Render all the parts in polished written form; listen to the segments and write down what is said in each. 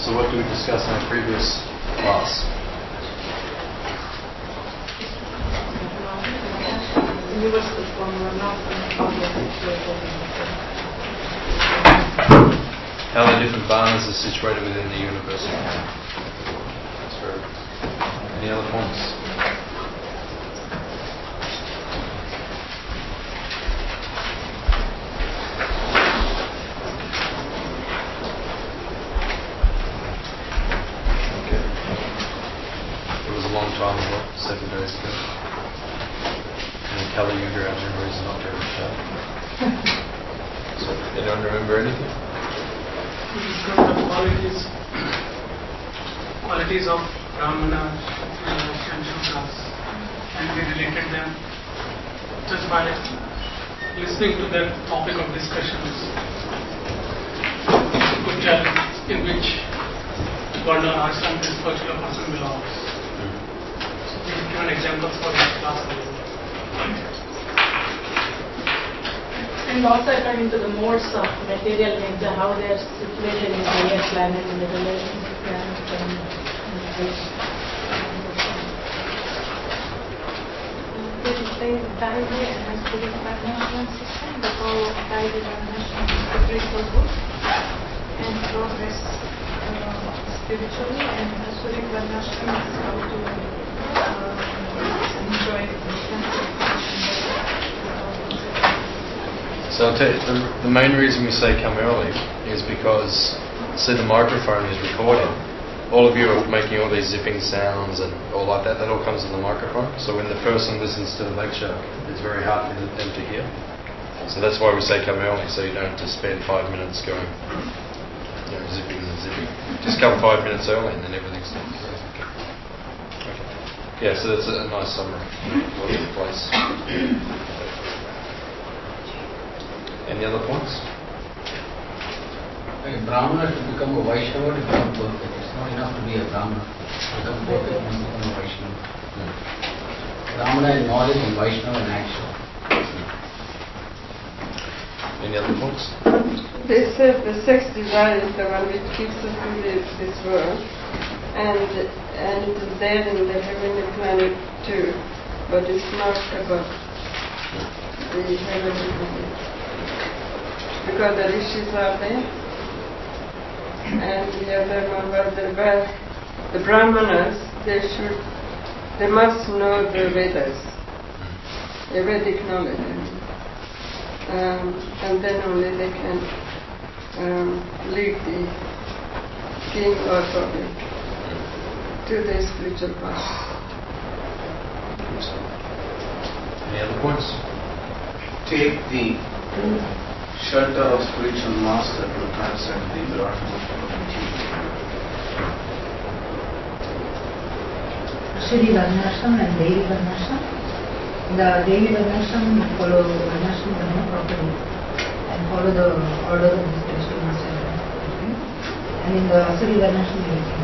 So what did we discuss in our previous class? Universal formula, how the different varnas are situated within the universal formula. That's very good. Any other points? Okay. It was a long time ago, 7 days ago. And Kali Yuga, our memory is not very sharp. So, anyone remember anything? We discussed the qualities of Brahmana, and Shudras, and we related them just by listening to their topic of discussions, could tell in which Varna or ashram this particular person belongs. So we've given examples for this class. and also according to the modes of material nature, how they are situated in various planets and the relations of planets and Did you say Daivi and Asuri Varnashram system? The goal of Daivi Varnashram is to critical good and progress spiritually, and Asuri Varnashram is how to enjoy So I'll tell you, the main reason we say come early is because, see, the microphone is recording. All of you are making all these zipping sounds and all like that. That all comes to the microphone. So when the person listens to the lecture, it's very hard for them to hear. So that's why we say come early, so you don't have to spend 5 minutes going, zipping and zipping. Just come 5 minutes early and then everything's done. Okay. Yeah, so that's a nice summary of what took place. Any other points? A Brahmana to become a Vaishnava to become perfect. It's not enough to be a Brahmana. To become perfect, you must become a Vaishnava. Brahmana in knowledge and Vaishnava in action. Any other points? They said the sex desire is the one which keeps us in this world, and it is there in the heavenly planet too, but it's not above the heavenly planet. Because the rishis are there, and the other member, the brahmanas, they must know the Vedas, the Vedic knowledge, and then only they can lead the king or public to the spiritual path. Any other points? Take the shelter of spiritual master to transcend the environment of material. Asuri Varnashram and Devi Varnashram. In the Devi Varnashram, you follow Varnashram Dhamma properly and follow the order of the spiritual master. And in the Asuri Varnashram, you can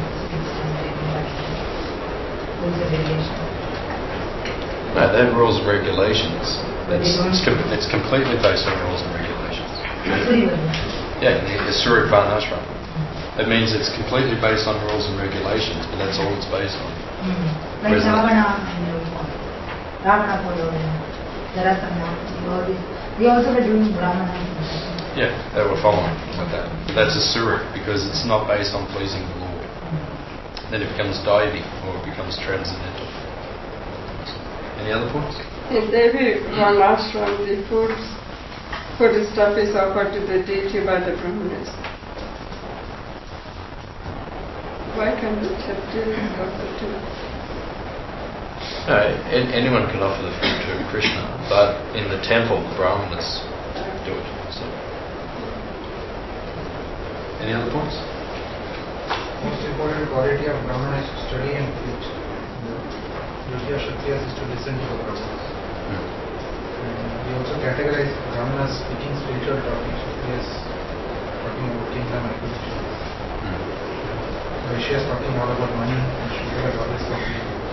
rules and regulations. No, they have rules and regulations. It's completely based on rules and regulations. Yeah, the Asuri Varnashram. It means it's completely based on rules and regulations, but that's all it's based on. Like Ravana followed, Jarasandha, all these. They also were doing Brahmana. Yeah, they were following like that. But that's Asuri because it's not based on pleasing the Lord. Then it becomes Daivi, or it becomes transcendental. Any other points? In Devi Varnashram, the food stuff is offered to the deity by the Brahmanas. Why can't the Kshatriyas offer to? No, anyone can offer the food to Krishna, but in the temple, the Brahmanas do it. So. Any other points? Most important quality of Brahmana is to study and teach. The duty of Kshatriyas is to listen to the Brahmanas. We also categorize Brahmanas speaking spiritual topics, Kshatriyas talking about kingdom acquisition. Vaishyas talking all about money, and Shudras always talking about.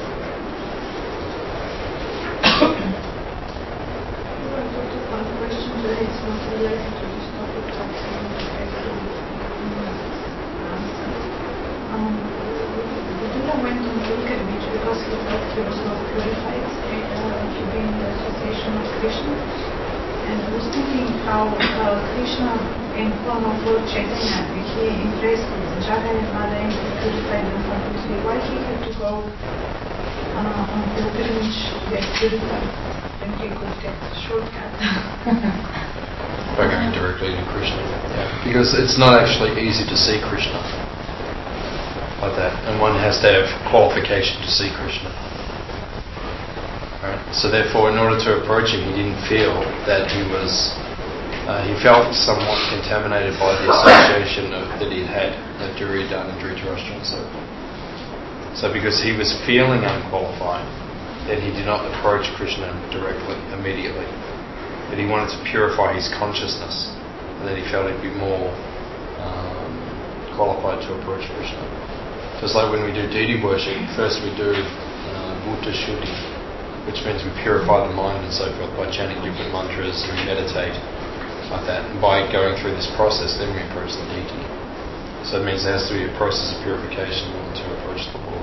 one question that is not related to this topic, but pilgrimage because he felt he was not purified to be in the association of Krishna. And I was thinking how Krishna, in form of Lord Chaitanya, he embraced Jagai and Madai and he purified them completely. Why he had to go on pilgrimage to get purified when he could get a shortcut? By going directly to Krishna. Yeah. Because it's not actually easy to see Krishna like that, and one has to have qualification to see Krishna. Right? So therefore, in order to approach him, he didn't feel that he was. He felt somewhat contaminated by the association that he had at Duryodhana and Dhritarashtra and so forth. So because he was feeling unqualified, then he did not approach Krishna directly, immediately. But he wanted to purify his consciousness, and then he felt he'd be more qualified to approach Krishna. Just like when we do deity worship, first we do Bhuta Shuddhi, which means we purify the mind and so forth by chanting different mantras and we meditate like that. And by going through this process, then we approach the deity. So it means there has to be a process of purification to approach the Lord.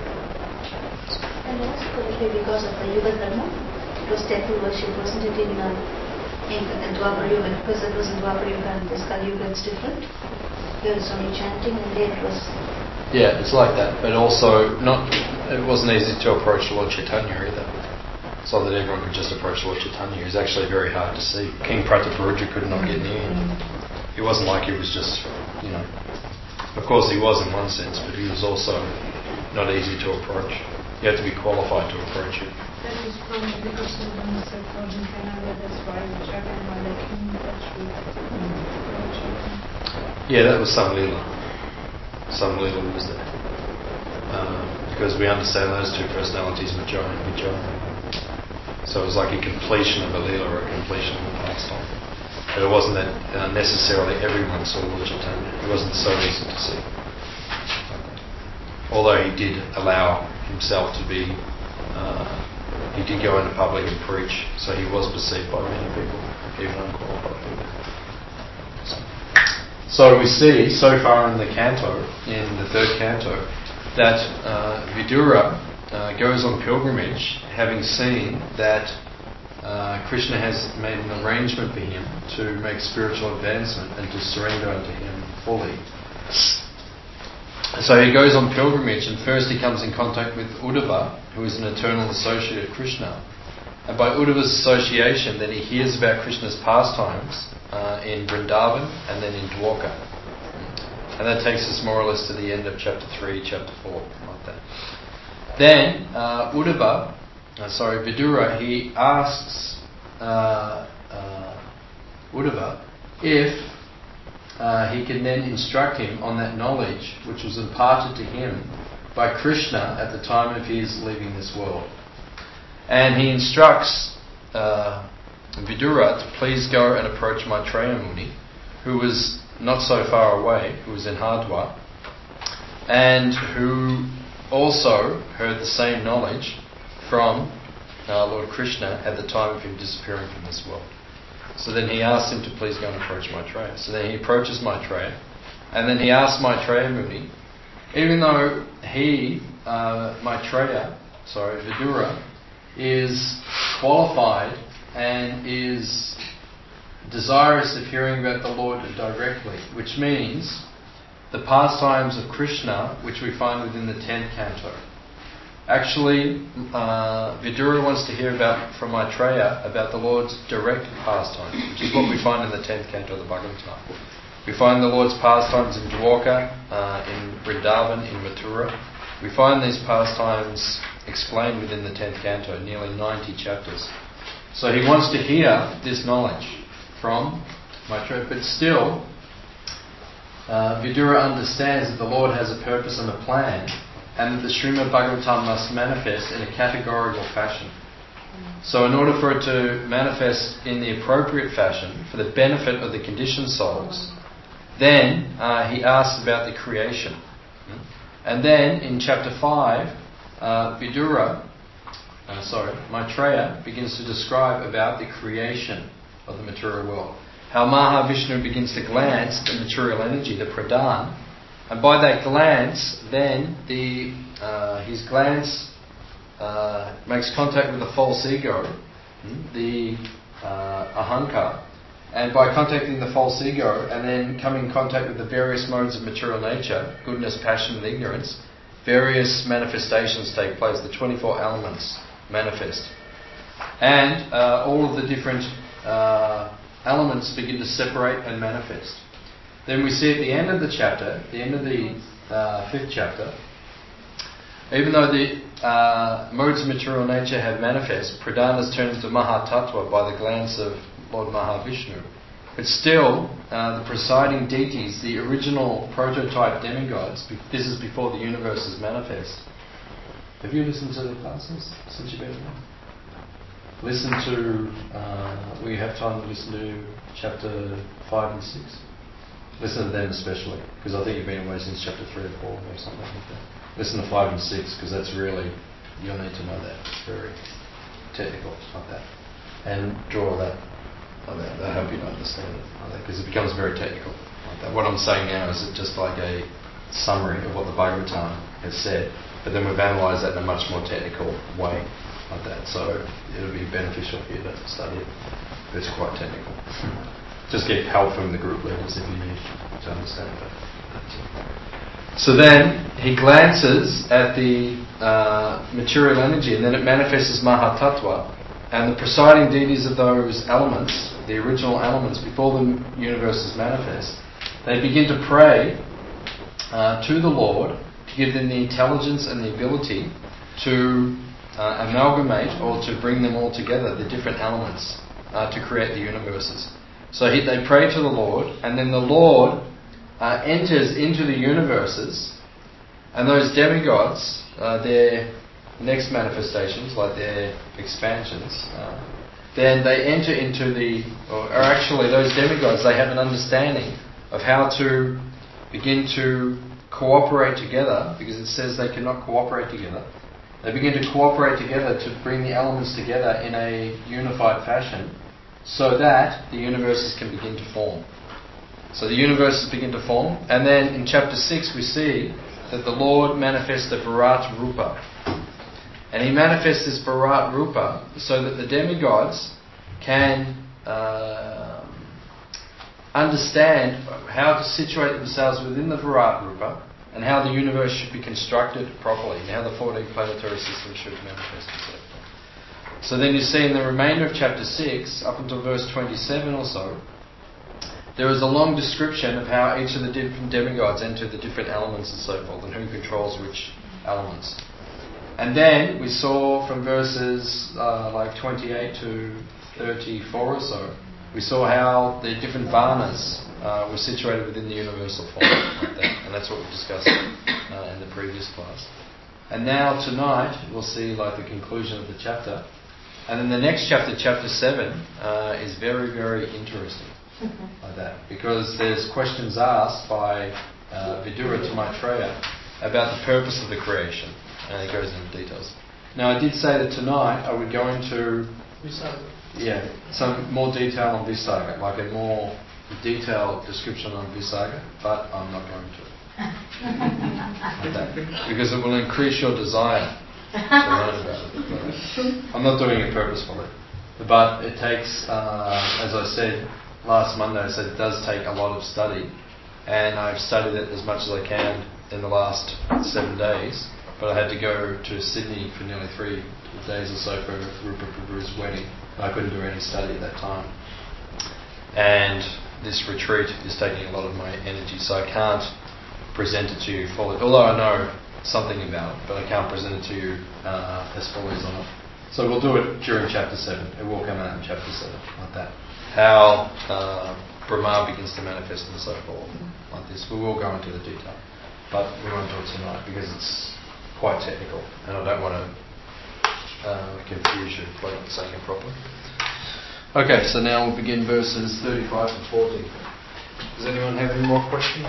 And also correctly because of the Yuga Dharma, it was temple worship, wasn't it, in Dwapar Yuga? Because it was in Dwapar Yuga and this Kali Yuga, it's different. There was only chanting and there it was... Yeah, it's like that. But also, it wasn't easy to approach Lord Chaitanya either. It's not that everyone could just approach Lord Chaitanya. He was actually very hard to see. King Prataparudra could not get near him. It wasn't like he was just, Of course he was in one sense, but he was also not easy to approach. You had to be qualified to approach him. That is probably because of the Mr. in Canada, that's why Jagai and Madai came in touch with Lord Chaitanya. Yeah, that was some Leela. Some Leela was there. Because we understand those two personalities, Vijaya and Vijaya. So it was like a completion of a Leela or a completion of a pastime. But it wasn't that necessarily everyone saw Lord Chaitanya. It wasn't so easy to see. Although he did allow himself to be, he did go into public and preach, so he was perceived by many people, even unqualified people. So we see so far in the canto, in the third canto, that Vidura goes on pilgrimage, having seen that Krishna has made an arrangement for him to make spiritual advancement and to surrender unto him fully. So he goes on pilgrimage, and first he comes in contact with Uddhava, who is an eternal associate of Krishna. And by Uddhava's association, then he hears about Krishna's pastimes in Vrindavan and then in Dwarka. And that takes us more or less to the end of chapter 3, chapter 4, like that. Then Vidura, he asks Uddhava if he can then instruct him on that knowledge which was imparted to him by Krishna at the time of his leaving this world. And he instructs Vidura to please go and approach Maitreya Muni, who was not so far away, who was in Hardwar, and who also heard the same knowledge from Lord Krishna at the time of him disappearing from this world. So then he asks him to please go and approach Maitreya. So then he approaches Maitreya, and then he asks Maitreya Muni, even though Vidura, is qualified and is desirous of hearing about the Lord directly, which means the pastimes of Krishna, which we find within the 10th canto. Actually, Vidura wants to hear from Maitreya about the Lord's direct pastimes, which is what we find in the 10th canto of the Bhagavatam. We find the Lord's pastimes in Dwarka, in Vrindavan, in Mathura. We find these pastimes explained within the 10th canto, nearly 90 chapters. So he wants to hear this knowledge from Maitreya, but still, Vidura understands that the Lord has a purpose and a plan, and that the Srimad Bhagavatam must manifest in a categorical fashion. So in order for it to manifest in the appropriate fashion, for the benefit of the conditioned souls, then he asks about the creation. And then in chapter 5, Maitreya begins to describe about the creation of the material world. How Mahavishnu begins to glance the material energy, the pradhan, And by that glance, then his glance makes contact with the false ego, the ahankar. And by contacting the false ego and then coming in contact with the various modes of material nature, goodness, passion and ignorance, various manifestations take place. The 24 elements manifest. And all of the different elements begin to separate and manifest. Then we see at the end of the chapter, the end of the 5th chapter, even though the modes of material nature have manifest, Pradhanas turn into Mahatattva by the glance of Lord Mahavishnu. But still, the presiding deities, the original prototype demigods, this is before the universe is manifest. Have you listened to the classes since you've been here? Listen to, we have time to listen to chapter 5 and 6. Listen to them especially, because I think you've been away since chapter 3 or 4 or something like that. Listen to 5 and 6, because that's really, you'll need to know that. It's very technical like that. And draw that. I hope you understand it like that, because it becomes very technical like that. What I'm saying now is just like a summary of what the Bhagavatam has said, but then we've analysed that in a much more technical way like that. So it'll be beneficial for you to study it. It's quite technical. Just get help from the group leaders if you need to understand that. So then he glances at the material energy, and then it manifests as Mahatattva. And the presiding deities of those elements, the original elements, before the universe is manifest, they begin to pray to the Lord to give them the intelligence and the ability to amalgamate or to bring them all together, the different elements, to create the universes. So they pray to the Lord, and then the Lord enters into the universes, and those demigods, their next manifestations, like their expansions, then they enter into or actually those demigods, they have an understanding of how to begin to cooperate together, because it says they cannot cooperate together. They begin to cooperate together to bring the elements together in a unified fashion, so that the universes can begin to form. So the universes begin to form, and then in chapter 6 we see that the Lord manifests the Virat Rupa. And he manifests this Virat Rupa so that the demigods can understand how to situate themselves within the Virat Rupa and how the universe should be constructed properly and how the 14 planetary systems should manifest itself. So then you see in the remainder of chapter 6, up until verse 27 or so, there is a long description of how each of the different demigods enter the different elements and so forth, and who controls which elements. And then we saw from verses like 28 to 34 or so, we saw how the different varnas were situated within the universal form, like that. And that's what we discussed in the previous class. And now tonight we'll see like the conclusion of the chapter. And then the next chapter, chapter 7, is very, very interesting. Like that, because there's questions asked by Vidura to Maitreya about the purpose of the creation, and it goes into details. Now, I did say that tonight I would go into some more detail on Visarga, like a more detailed description on Visarga, but I'm not going to. Like that, because it will increase your desire to learn about it. I'm not doing it purposefully, but it takes, as I said last Monday, I said it does take a lot of study, and I've studied it as much as I can in the last 7 days, but I had to go to Sydney for nearly 3 days or so for Rupa Prabhu's wedding. I couldn't do any study at that time, and this retreat is taking a lot of my energy, so I can't present it to you fully, although I know something about it, but I can't present it to you as fully as I want. So we'll do it during chapter 7. It will come out in chapter 7, like that. How Brahma begins to manifest and so forth, like this. We will go into the detail, but we won't do it tonight because it's quite technical, and I don't want to confuse you by not saying it properly. Okay, so now we'll begin verses 35 to 40. Does anyone have any more questions?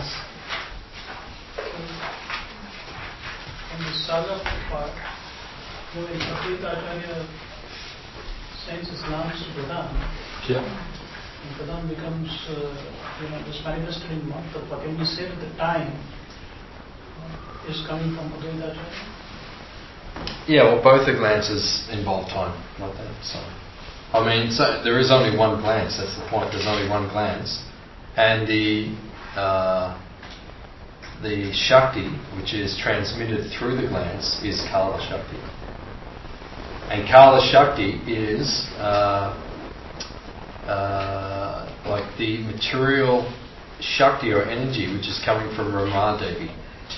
On the saga part, when Advaita Acharya sends his lance to Pradhan, and Pradhan becomes, was manifested in month of, can we say at the time is coming from Advaita Acharya? Yeah, well, both the glances involve time, like that. So, I mean, so there is only one glance. That's the point. There's only one glance, and the Shakti, which is transmitted through the glance, is Kala Shakti, and Kala Shakti is like the material Shakti or energy which is coming from Rama Devi.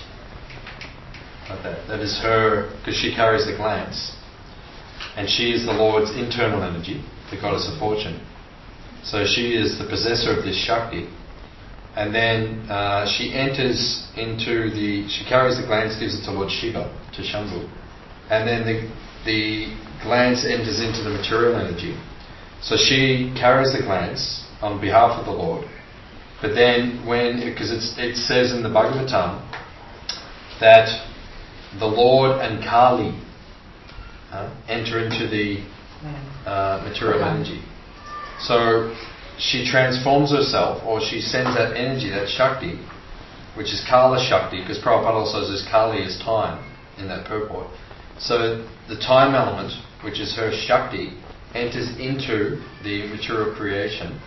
Like that. That is her, because she carries the glance. And she is the Lord's internal energy, the goddess of fortune. So she is the possessor of this Shakti. And then she enters into she carries the glance, gives it to Lord Shiva, to Shambhu. And then the glance enters into the material energy. So she carries the glance on behalf of the Lord. But then because it says in the Bhagavatam that the Lord and Kali enter into the material energy. So she transforms herself, or she sends that energy, that Shakti, which is Kala Shakti, because Prabhupada also says Kali is time in that purport. So the time element, which is her Shakti, enters into the material creation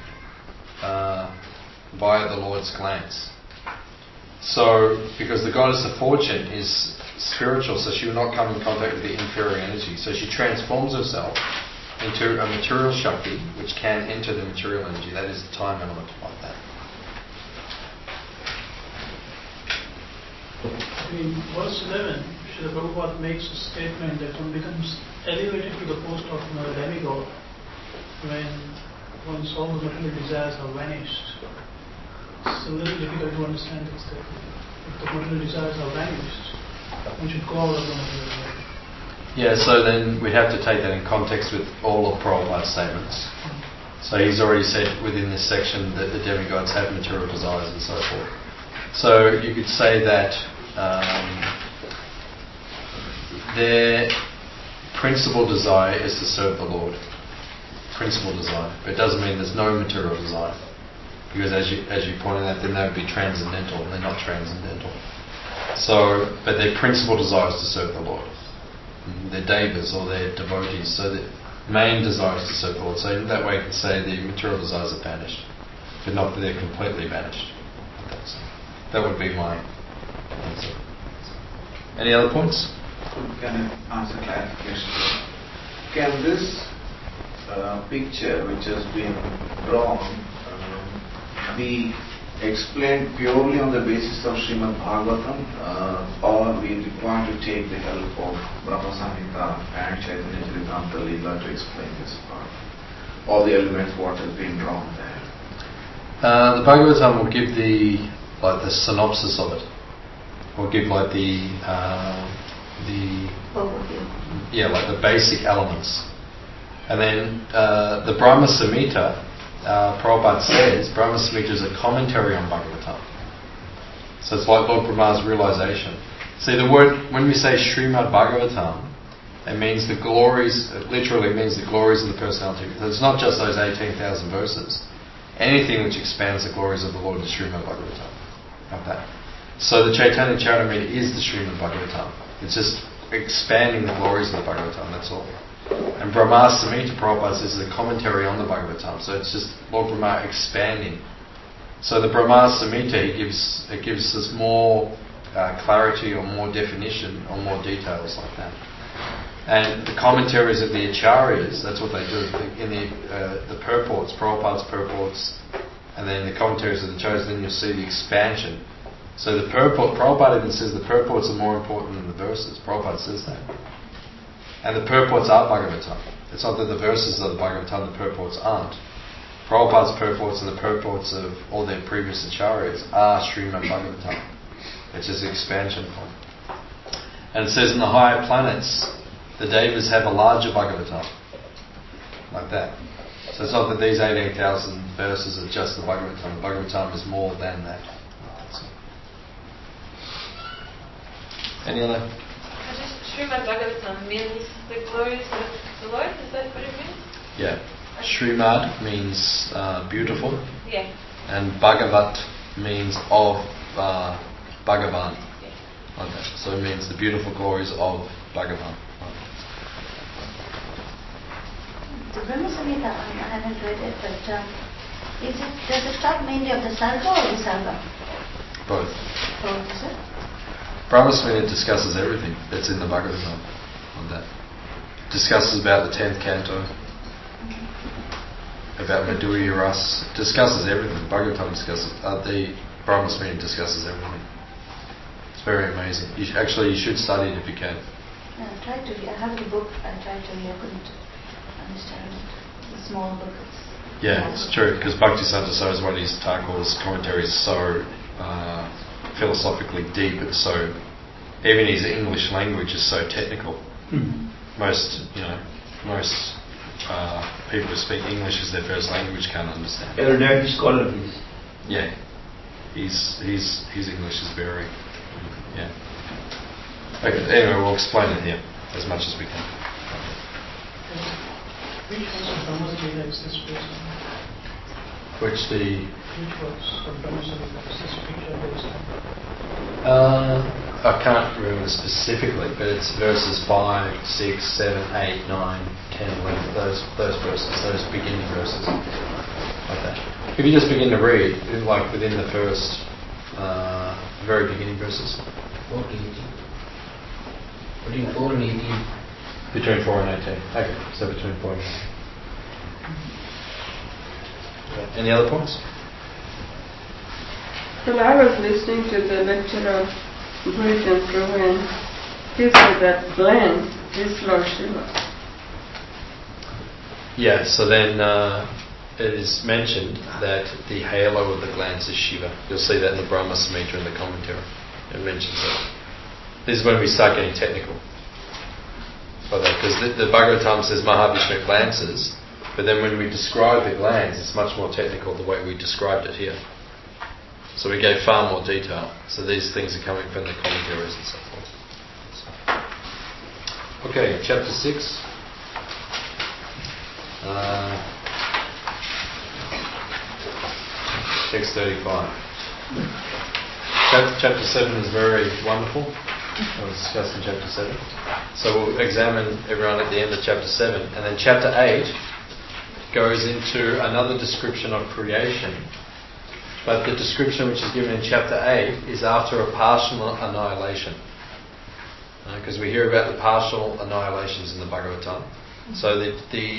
via the Lord's glance. So, because the goddess of fortune is spiritual, so she will not come in contact with the inferior energy. So she transforms herself into a material Shakti, which can enter the material energy. That is the time element, like that. In verse 11, Srila Prabhupada makes a statement that one becomes elevated to the post of demigod when once all the material desires are vanished. It's a little difficult to understand this statement. If the material desires are vanished, one should go out of the material world. Yeah, so then we have to take that in context with all of Prabhupada's statements. So he's already said within this section that the demigods have material desires and so forth. So you could say that their principal desire is to serve the Lord. Principal desire. But it doesn't mean there's no material desire. Because as you pointed out, then they would be transcendental, and they're not transcendental. So, but their principal desire is to serve the Lord. They're devas or they're devotees, so the main desire is to serve the Lord. So in that way you could say the material desires are vanished, but not that they're completely vanished. That would be my answer. Any other points? Can I ask a clarification? Can this picture which has been drawn be explained purely on the basis of Srimad Bhagavatam, or we require to take the help of Brahma Samhita and Chaitanya Charitamrita Leela to explain this part? All the elements what has been drawn there. The Bhagavatam will give the synopsis of it. Will give like the the basic elements. And then the Brahma Samhita, Prabhupada says, Brahma Samhita is a commentary on Bhagavatam. So it's like Lord Brahma's realization. See, the word, when we say Srimad Bhagavatam, it means the glories, it literally means the glories of the personality. So it's not just those 18,000 verses. Anything which expands the glories of the Lord is Srimad Bhagavatam. Like that. So the Chaitanya Charitamrita is the Srimad Bhagavatam. It's just expanding the glories of the Bhagavatam, that's all. And Brahma Samhita, Prabhupada says, is a commentary on the Bhagavatam. So it's just Lord Brahma expanding. So the Brahma Samhita, it gives us more clarity or more definition or more details like that. And the commentaries of the Acharyas, that's what they do in the purports, Prabhupada's purports, and then the commentaries of the Acharyas, then you'll see the expansion. So the purport, Prabhupada even says the purports are more important than the verses. Prabhupada says that. And the purports are Bhagavatam. It's not that the verses are the Bhagavatam, the purports aren't. Prabhupada's purports and the purports of all their previous Acharyas are Srimad Bhagavatam. It's just an expansion point. And it says in the higher planets, the Devas have a larger Bhagavatam. Like that. So it's not that these 18,000 verses are just the Bhagavatam. The Bhagavatam is more than that. Any other? Srimad Bhagavatam means the glories of the Lord? Is that what it means? Yeah. Srimad means beautiful. Yeah. And Bhagavat means of Bhagavan. Yeah. Like that. So it means the beautiful glories of Bhagavan. The Brahma Samhita, I haven't read it, but does it talk mainly of the Sarga or Visarga? Both. Both, is it? Brahma Samhita discusses everything that's in the Bhagavatam on that. Discusses about the 10th canto, about Madhurya Ras, discusses everything. Bhagavatam discusses, the Brahma Samhita discusses everything. It's very amazing. You should study it if you can. Yeah, I tried to read. I have the book. I tried to read. I couldn't understand it. It's a small book. It's true, because Bhaktisiddhanta Saraswati's Thakur's commentary is so philosophically deep. It's so, even his English language is so technical. Most people who speak English as their first language can't understand. Erudite scholar, please. Yeah, his English is very. Okay. Anyway, we'll explain it here as much as we can. Which was of Brahma Samhita is this person? Which was of Brahma Samhita is this picture based on? I can't remember specifically, but it's verses 5, 6, 7, 8, 9, 10, 11, those verses, those beginning verses. Like that. If you just begin to read, like within the first, very beginning verses. 4 to 18. Between 4 and 18. Between 4 and 18. Okay, so between 4 and 18. Any other points? When I was listening to the lecture of Brit and Prabhu, and he said that gland is Lord Shiva. Yeah, so then it is mentioned that the halo of the glands is Shiva. You'll see that in the Brahma Samhita in the commentary. It mentions that. This is when we start getting technical. Because the Bhagavatam says Mahavishnu glances, but then when we describe the glands, it's much more technical the way we described it here. So we gave far more detail. So these things are coming from the commentaries and so forth. Okay, chapter 6. Text 35. Chapter 7 is very wonderful. We'll discuss in chapter 7. So we'll examine everyone at the end of chapter 7. And then chapter 8 goes into another description of creation. But the description which is given in chapter 8 is after a partial annihilation. Because we hear about the partial annihilations in the Bhagavatam. So the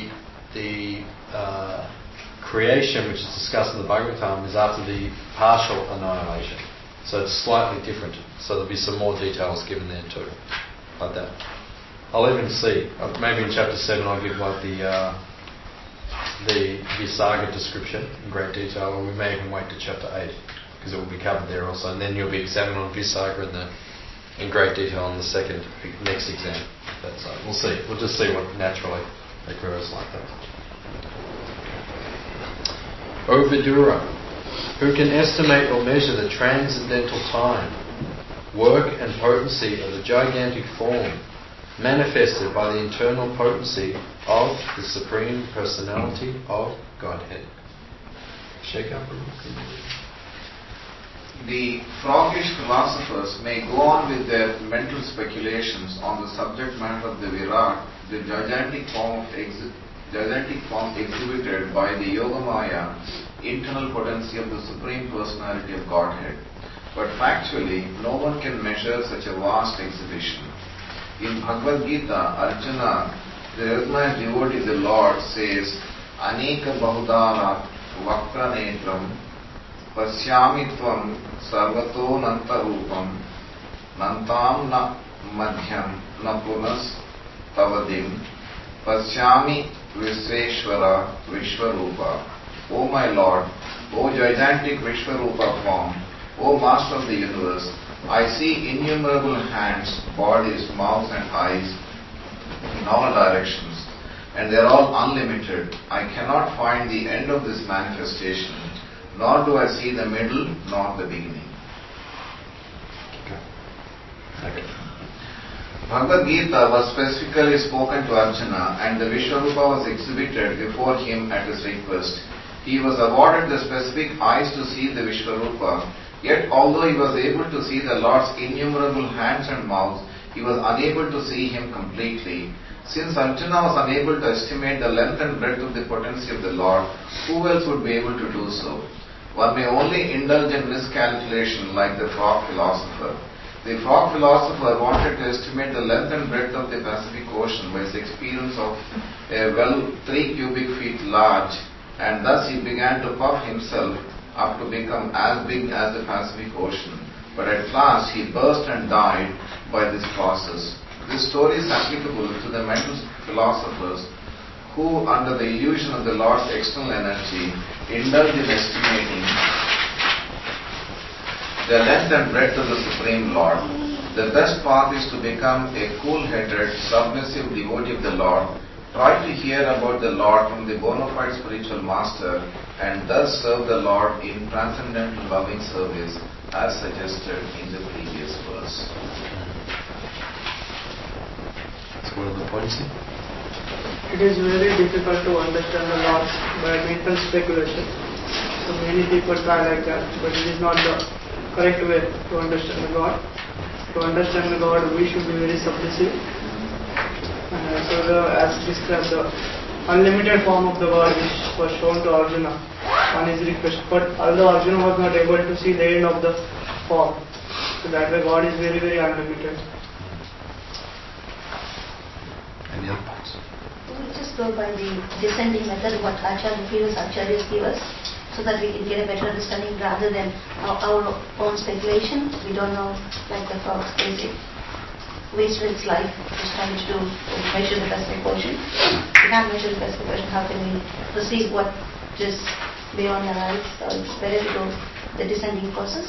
creation which is discussed in the Bhagavatam is after the partial annihilation. So it's slightly different. So there'll be some more details given there too. Like that. I'll even see. Maybe in chapter 7 I'll give like the Visarga description in great detail, or we may even wait to chapter 8 because it will be covered there also, and then you'll be examining on Visarga in great detail on the next exam. We'll see. We'll just see what naturally occurs like that. O Vidura, who can estimate or measure the transcendental time, work and potency of the gigantic form manifested by the internal potency of the Supreme Personality of Godhead? Shake up. The froggish philosophers may go on with their mental speculations on the subject matter of the Virat, the gigantic form exhibited by the Yogamaya, internal potency of the Supreme Personality of Godhead. But factually, no one can measure such a vast exhibition. In Bhagavad Gita, Arjuna, the recognized devotee of the Lord, says, Aneka Bahudara Vaktra Netram Pasyami Tvam Sarvato Nanta Rupam Nantam Na Madhyam Na Punas Tavadim Pasyami Visveshwara Vishwarupa. O my Lord, O gigantic Vishwarupa form, O Master of the universe, I see innumerable hands, bodies, mouths and eyes in all directions, and they are all unlimited. I cannot find the end of this manifestation, nor do I see the middle nor the beginning. Okay. Bhagavad Gita was specifically spoken to Arjuna, and the Vishwarupa was exhibited before him at his request. He was awarded the specific eyes to see the Vishwarupa, Yet although he was able to see the Lord's innumerable hands and mouths, he was unable to see him completely. Since Arjuna was unable to estimate the length and breadth of the potency of the Lord, who else would be able to do so? One may only indulge in miscalculation like the frog philosopher. The frog philosopher wanted to estimate the length and breadth of the Pacific Ocean by his experience of a well 3 cubic feet large, and thus he began to puff himself up to become as big as the Pacific Ocean. But at last he burst and died by this process. This story is applicable to the mental philosophers who, under the illusion of the Lord's external energy, indulge in estimating the length and breadth of the Supreme Lord. The best path is to become a cool-headed, submissive devotee of the Lord. Try to hear about the Lord from the bona fide spiritual master and thus serve the Lord in transcendental loving service as suggested in the previous verse. So what are the points here? It is very difficult to understand the Lord by mental speculation. So many people try like that, but it is not the correct way to understand the God. To understand the God, we should be very submissive. As described, the unlimited form of the God which was shown to Arjuna on his request. But although Arjuna was not able to see the end of the form, so that way God is very, very unlimited. Any other points? We just go by the descending method, what previous acharyas give us, so that we can get a better understanding rather than our own speculation. We don't know, like the frog's crazy. Wasted its life just trying to measure the Pacific Ocean. We can't measure the Pacific Ocean. How can we perceive what is beyond our eyes? So it's better to go the descending process.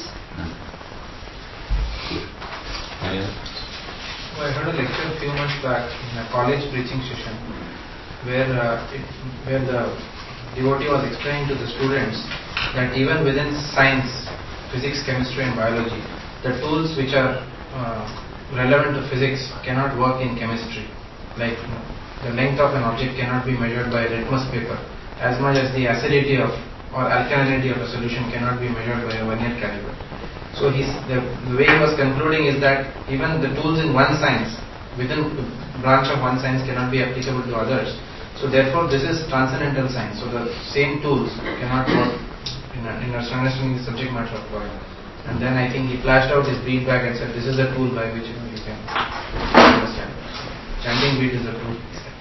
I heard a lecture a few months back in a college preaching session where the devotee was explaining to the students that even within science, physics, chemistry and biology, the tools which are relevant to physics cannot work in chemistry. Like the length of an object cannot be measured by litmus paper, as much as the acidity of or alkalinity of a solution cannot be measured by a vernier caliper. So the way he was concluding is that even the tools in one science, within the branch of one science, cannot be applicable to others. So therefore this is transcendental science. So the same tools cannot work in understanding the subject matter of God. And then I think he flashed out his bead bag and said, this is a tool by which you can understand. Chanting bead is a tool.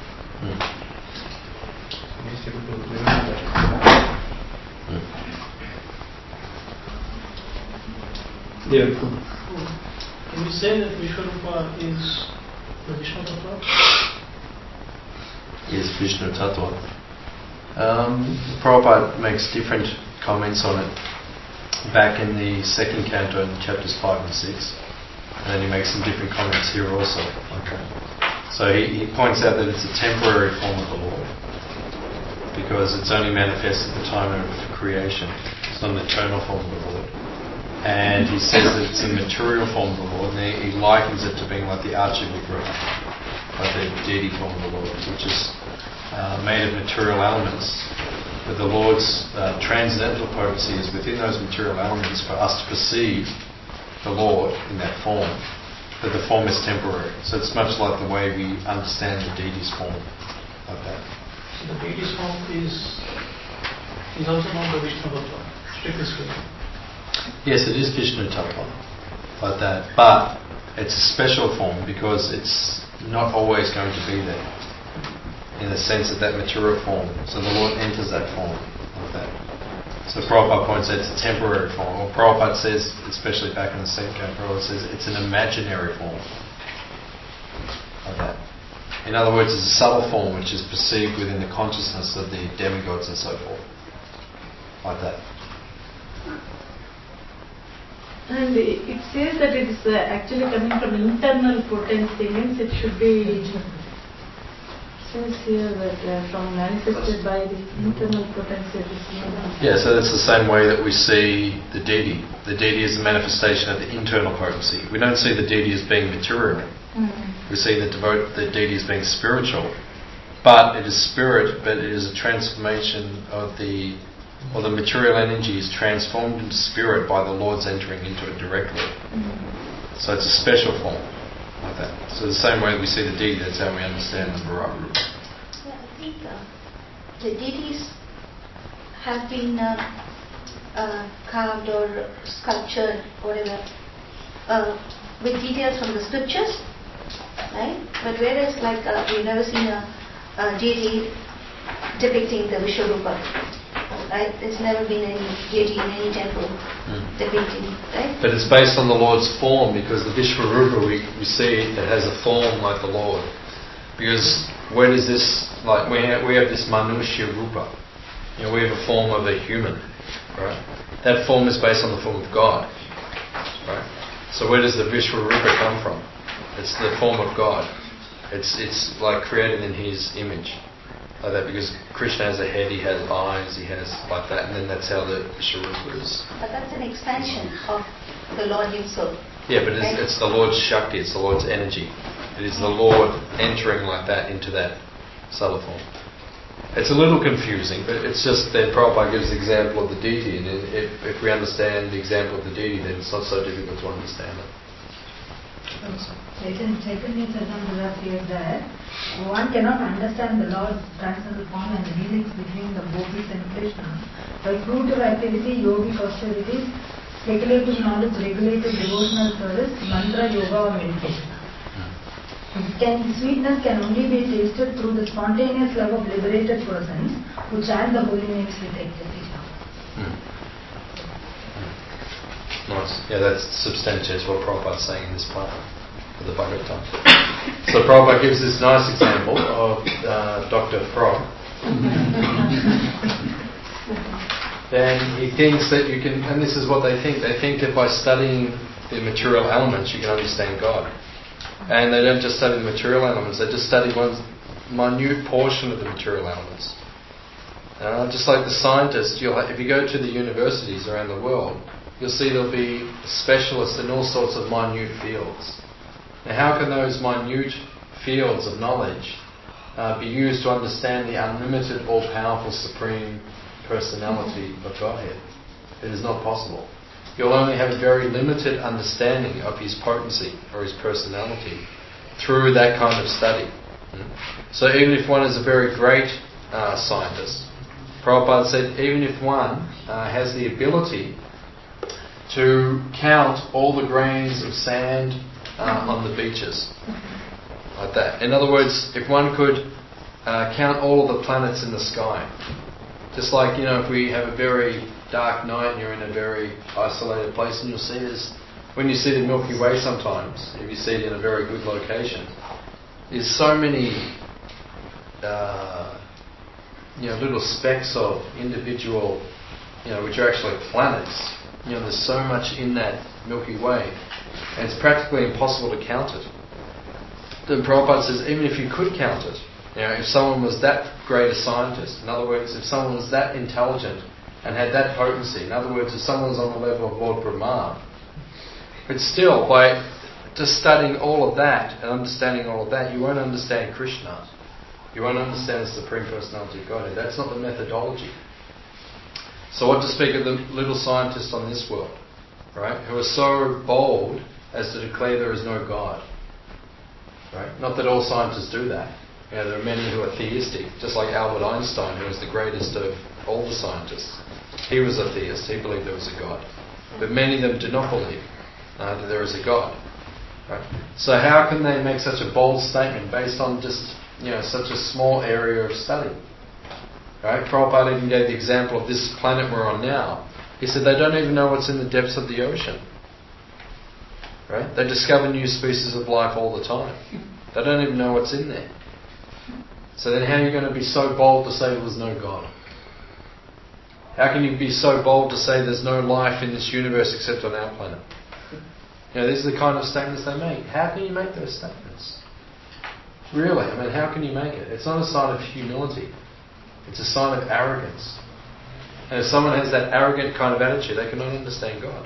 I'm just able to remember that. Yeah, cool. Can we say that Vishwarupa is the Vishnu Tattva? Yes, Vishnu Tattva. Prabhupada makes different comments on it back in the second canto in chapters 5 and 6. And then he makes some different comments here also. Okay. So he points out that it's a temporary form of the Lord because it's only manifest at the time of creation. It's not an eternal form of the Lord. And he says that it's a material form of the Lord, and he likens it to being like the Archa Vigraha, like the deity form of the Lord, which is made of material elements. But the Lord's transcendental potency is within those material elements for us to perceive the Lord in that form, but the form is temporary. So it's much like the way we understand the deity's form, like that. So the deity's form is also not the Vishnu Tattva, strictly speaking. Yes, it is Vishnu Tattva, like that. But it's a special form because it's not always going to be there in the sense of that material form. So the Lord enters that form like that. So Prabhupada points out it's a temporary form. Or Prabhupada says, especially back in the second canto, Prabhupada says it's an imaginary form like that. In other words, it's a subtle form which is perceived within the consciousness of the demigods and so forth, like that. And it says that it is actually coming from internal potency, means it should be, says here that from manifested by the internal potency. Yeah, so that's the same way that we see the deity. The deity is a manifestation of the internal potency. We don't see the deity as being material. We see the deity as being spiritual. But it is spirit, but it is a transformation of the or the material energy is transformed into spirit by the Lord's entering into it directly. So it's a special form, like that. So the same way we see the deity, that's how we understand the Virat Rupa. Yeah, I think the deities have been carved or sculptured, whatever, with details from the scriptures, right? But whereas, like, we've never seen a deity depicting the Vishwarupa, right? There's never been any deity in any temple depicting, right? But it's based on the Lord's form, because the Vishwarupa, we see it has a form like the Lord. Because where does this, like, we have this Manushya Rupa. You know, we have a form of a human, right? That form is based on the form of God, right? So where does the Vishwarupa come from? It's the form of God. It's like created in His image, like that. Because Krishna has a head, He has eyes, He has like that, and then that's how the Vishwarupa is. But that's an expansion of the Lord Himself. Yeah, but it's the Lord's Shakti, it's the Lord's energy. It is the Lord entering like that into that subtle form. It's a little confusing, but it's just that Prabhupada gives the example of the deity, and if we understand the example of the deity, then it's not so difficult to understand it. Chaitanya Charitamrita says that one cannot understand the Lord's transcendental form and the dealings between the gopis and Krishna by fruitive activity, yogic austerities, speculative knowledge, regulated devotional service, mantra, yoga or meditation. Sweetness can only be tasted through the spontaneous love of liberated persons who chant the holy names with ecstasy. Nice. Yeah, that substantiates what Prabhupada's saying in this part of the Bhagavatam. So Prabhupada gives this nice example of Dr. Frog. Then he thinks that you can, and this is what they think that by studying the material elements you can understand God. And they don't just study the material elements, they just study one minute portion of the material elements. Just like the scientists, if you go to the universities around the world, you'll see there'll be specialists in all sorts of minute fields. Now how can those minute fields of knowledge be used to understand the unlimited, all-powerful, supreme personality of Godhead? It is not possible. You'll only have a very limited understanding of His potency or His personality through that kind of study. So even if one is a very great scientist, Prabhupada said, even if one has the ability to count all the grains of sand on the beaches, like that. In other words, if one could count all of the planets in the sky, just like, if we have a very dark night and you're in a very isolated place and you'll see when you see the Milky Way sometimes, if you see it in a very good location, there's so many little specks of individual, which are actually planets. There's so much in that Milky Way, and it's practically impossible to count it. Then Prabhupada says, even if you could count it, if someone was that great a scientist, in other words, if someone was that intelligent and had that potency, in other words, if someone was on the level of Lord Brahma, but still, by just studying all of that and understanding all of that, you won't understand Krishna. You won't understand the Supreme Personality of Godhead. That's not the methodology. So what to speak of the little scientists on this world, right, who are so bold as to declare there is no God. Right? Not that all scientists do that. There are many who are theistic, just like Albert Einstein, who was the greatest of all the scientists. He was a theist, he believed there was a God. But many of them do not believe that there is a God. Right? So how can they make such a bold statement based on just such a small area of study? Right? Prabhupada even gave the example of this planet we're on now. He said they don't even know what's in the depths of the ocean. Right? They discover new species of life all the time. They don't even know what's in there. So then how are you going to be so bold to say there's no God? How can you be so bold to say there's no life in this universe except on our planet? These are the kind of statements they make. How can you make those statements? Really, how can you make it? It's not a sign of humility. It's a sign of arrogance. And if someone has that arrogant kind of attitude, they cannot understand God.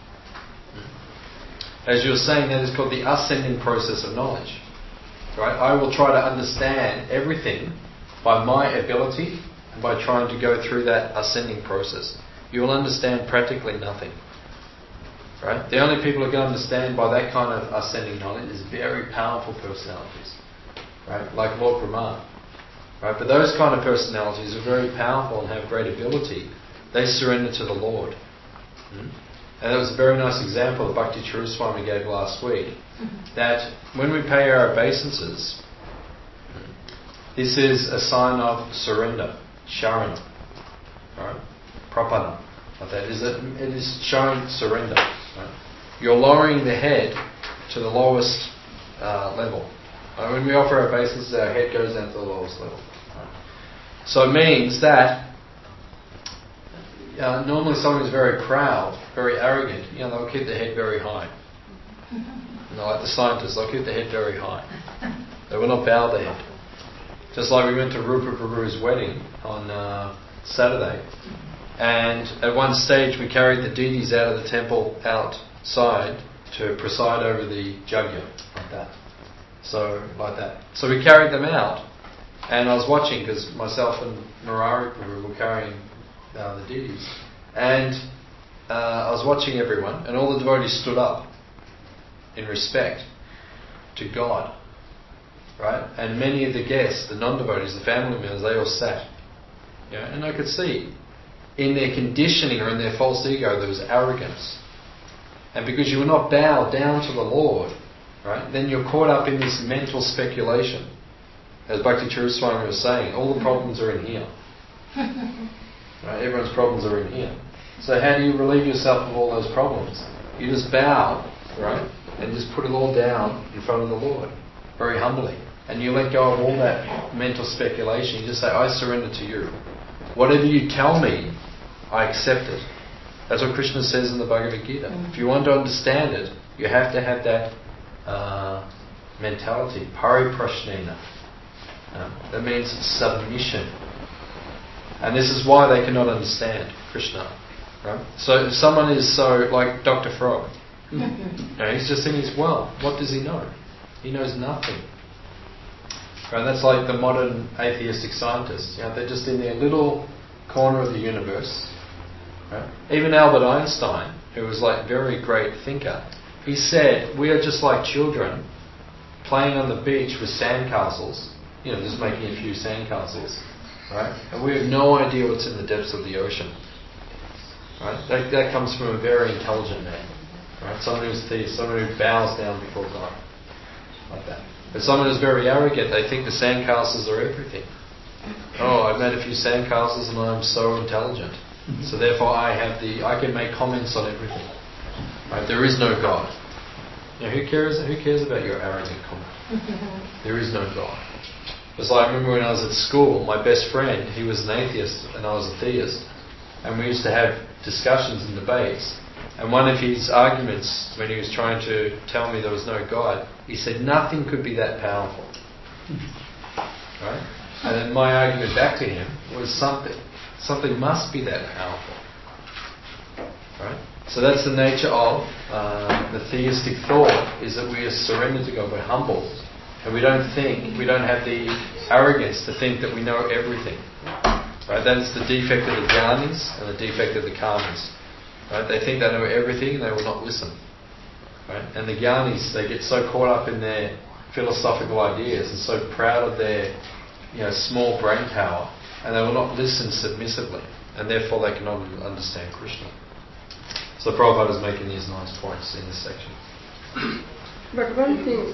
As you were saying, that is called the ascending process of knowledge. Right? I will try to understand everything by my ability by trying to go through that ascending process. You will understand practically nothing. Right? The only people who can understand by that kind of ascending knowledge is very powerful personalities. Right? Like Lord Brahma. Right? But those kind of personalities are very powerful and have great ability. They surrender to the Lord. And that was a very nice example that Bhakti Chiruswami gave last week. That when we pay our obeisances, this is a sign of surrender, sharan, right? Prapana. Like that. It is showing surrender. Right? You're lowering the head to the lowest level. When we offer our obeisances, our head goes down to the lowest level. Right? So it means that normally someone who's very proud, very arrogant, they'll keep their head very high. Like the scientists, they'll keep their head very high. They will not bow their head. Just like we went to Rupa Prabhu's wedding on Saturday, and at one stage we carried the deities out of the temple outside to preside over the yajna, like that. So, like that. So we carried them out, and I was watching because myself and Murari Prabhu were carrying the deities, and I was watching everyone, and all the devotees stood up in respect to God. Right? And many of the guests, the non-devotees, the family members, they all sat. And I could see in their conditioning or in their false ego there was arrogance. And because you will not bow down to the Lord, right, then you're caught up in this mental speculation. As Bhakti Chiruswami was saying, all the problems are in here. Right? Everyone's problems are in here. So how do you relieve yourself of all those problems? You just bow, right, and just put it all down in front of the Lord. Very humbly. And you let go of all that mental speculation. You just say, I surrender to you. Whatever you tell me, I accept it. That's what Krishna says in the Bhagavad Gita. If you want to understand it, you have to have that mentality. Pariprashnena. That means submission. And this is why they cannot understand Krishna. Right? So if someone is so, like Dr. Frog, he's just in his world. What does he know? He knows nothing. Right? That's like the modern atheistic scientists. They're just in their little corner of the universe. Right? Even Albert Einstein, who was like very great thinker, he said, we are just like children playing on the beach with sandcastles, just making a few sandcastles. Right? And we have no idea what's in the depths of the ocean. Right? That comes from a very intelligent man. Right? Someone who's theist, someone who bows down before God. Like that. But someone who's very arrogant, they think the sandcastles are everything. Oh, I've made a few sandcastles and I'm so intelligent. So therefore I can make comments on everything. Right? There is no God. Who cares about your arrogant comment? There is no God. It's like I remember when I was at school, my best friend, he was an atheist and I was a theist. And we used to have discussions and debates. And one of his arguments, when he was trying to tell me there was no God, he said nothing could be that powerful. Right? And then my argument back to him was something must be that powerful. Right? So that's the nature of the theistic thought, is that we are surrendered to God, we're humble. And we don't have the arrogance to think that we know everything. Right? That is the defect of the jnanis and the defect of the karmis. Right? They think they know everything and they will not listen. Right? And the jnanis, they get so caught up in their philosophical ideas and so proud of their small brain power, and they will not listen submissively, and therefore they cannot understand Krishna. So Prabhupada is making these nice points in this section. But one thing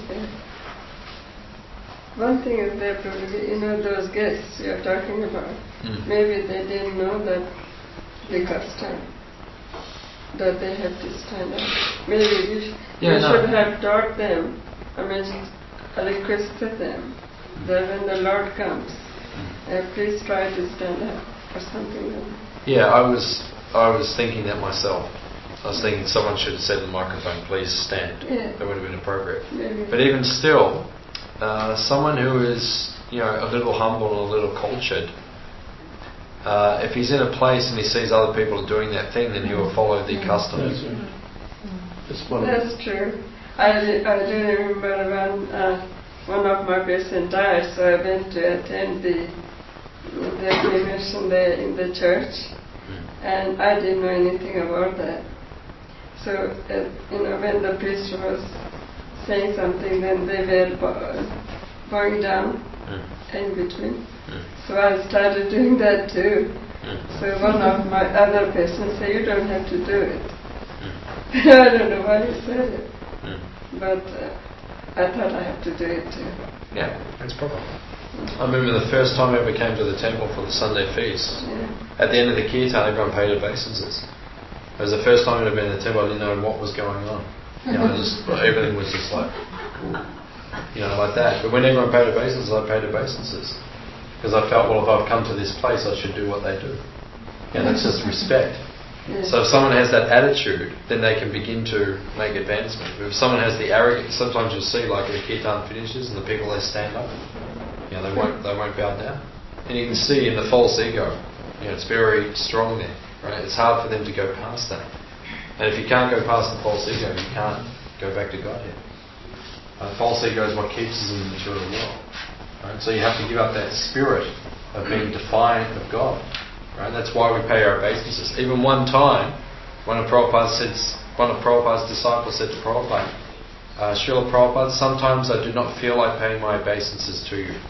is there, Prabhupada, those guests you're talking about, maybe they didn't know that the custom, that they have to stand up. Maybe we should have taught them, requested them, that when the Lord comes, please try to stand up, or something like that. Yeah, I was thinking that myself. I was thinking someone should have said in the microphone, please stand. Yeah. That would have been appropriate. Maybe. But even still, someone who is a little humble and a little cultured, if he's in a place and he sees other people doing that thing, then he will follow the customs. That's true. I do remember when one of my patients died, so I went to attend the the cremation there in the church, and I didn't know anything about that. So, when the priest was saying something, then they were bowing down in between. So I started doing that too. So one of my other patients said, "You don't have to do it." I don't know why he said it, but I thought I had to do it too. Yeah, that's proper. I remember the first time I ever came to the temple for the Sunday feast. At the end of the kirtan, everyone paid obeisances. It was the first time I'd been in the temple. I didn't know what was going on. Everything was just like, like that. But when everyone paid obeisances, I paid obeisances. Because I felt, well, if I've come to this place, I should do what they do. That's just respect. So if someone has that attitude, then they can begin to make advancement. But if someone has the arrogance, sometimes you'll see like the kirtan finishes and the people, they stand up. They won't bow down. And you can see in the false ego, it's very strong there. Right? It's hard for them to go past that. And if you can't go past the false ego, you can't go back to Godhead. False ego is what keeps us in the material world. Right? So you have to give up that spirit of being defiant of God. Right? That's why we pay our obeisances. Even one time, one of Prabhupada's disciples said to Prabhupada, Srila Prabhupada, sometimes I do not feel like paying my obeisances to you.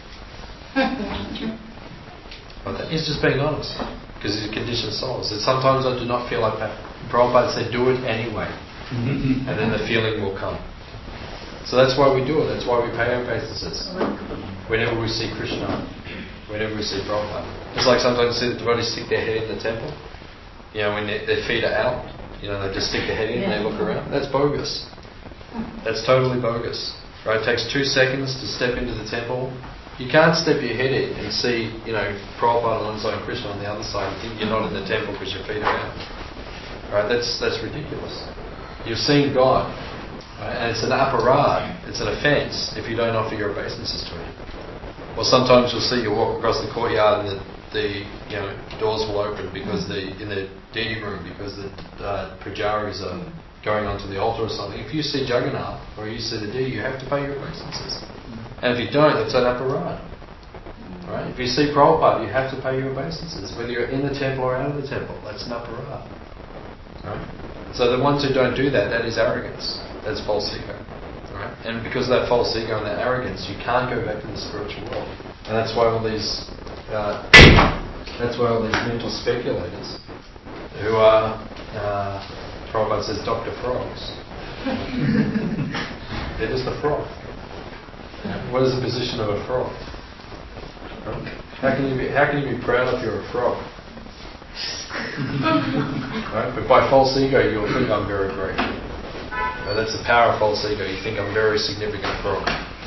He's just being honest. Because he's a conditioned soul. So sometimes I do not feel like paying. Prabhupada said, do it anyway. And then the feeling will come. So that's why we do it. That's why we pay our obeisances. Whenever we see Krishna, whenever we see Prabhupada. It's like sometimes you see the devotees stick their head in the temple. When their feet are out, they just stick their head in and they look around. That's bogus. That's totally bogus. Right? It takes 2 seconds to step into the temple. You can't step your head in and see, Prabhupada on one side and Krishna on the other side and think you're not in the temple because your feet are out. Right? That's ridiculous. You've seen God. Right? And it's an aparad, it's an offence if you don't offer your obeisances to Him. Or sometimes you'll see you walk across the courtyard and the doors will open because in the deity room because the pujaris are going onto the altar or something. If you see Jagannath or you see the deity, you have to pay your obeisances. And if you don't, that's an aparad. Right? If you see Prabhupada, you have to pay your obeisances, whether you're in the temple or out of the temple. That's an aparad. Right? So the ones who don't do that, that is arrogance. That's false ego. Right? And because of that false ego and that arrogance, you can't go back to the spiritual world. And that's why all these mental speculators who are Prabhupada says Dr. Frogs. They're just a frog. What is the position of a frog? How can you be proud if you're a frog? Right? But by false ego, you'll think I'm very great. Right? That's the power of false ego. You think I'm a very significant frog.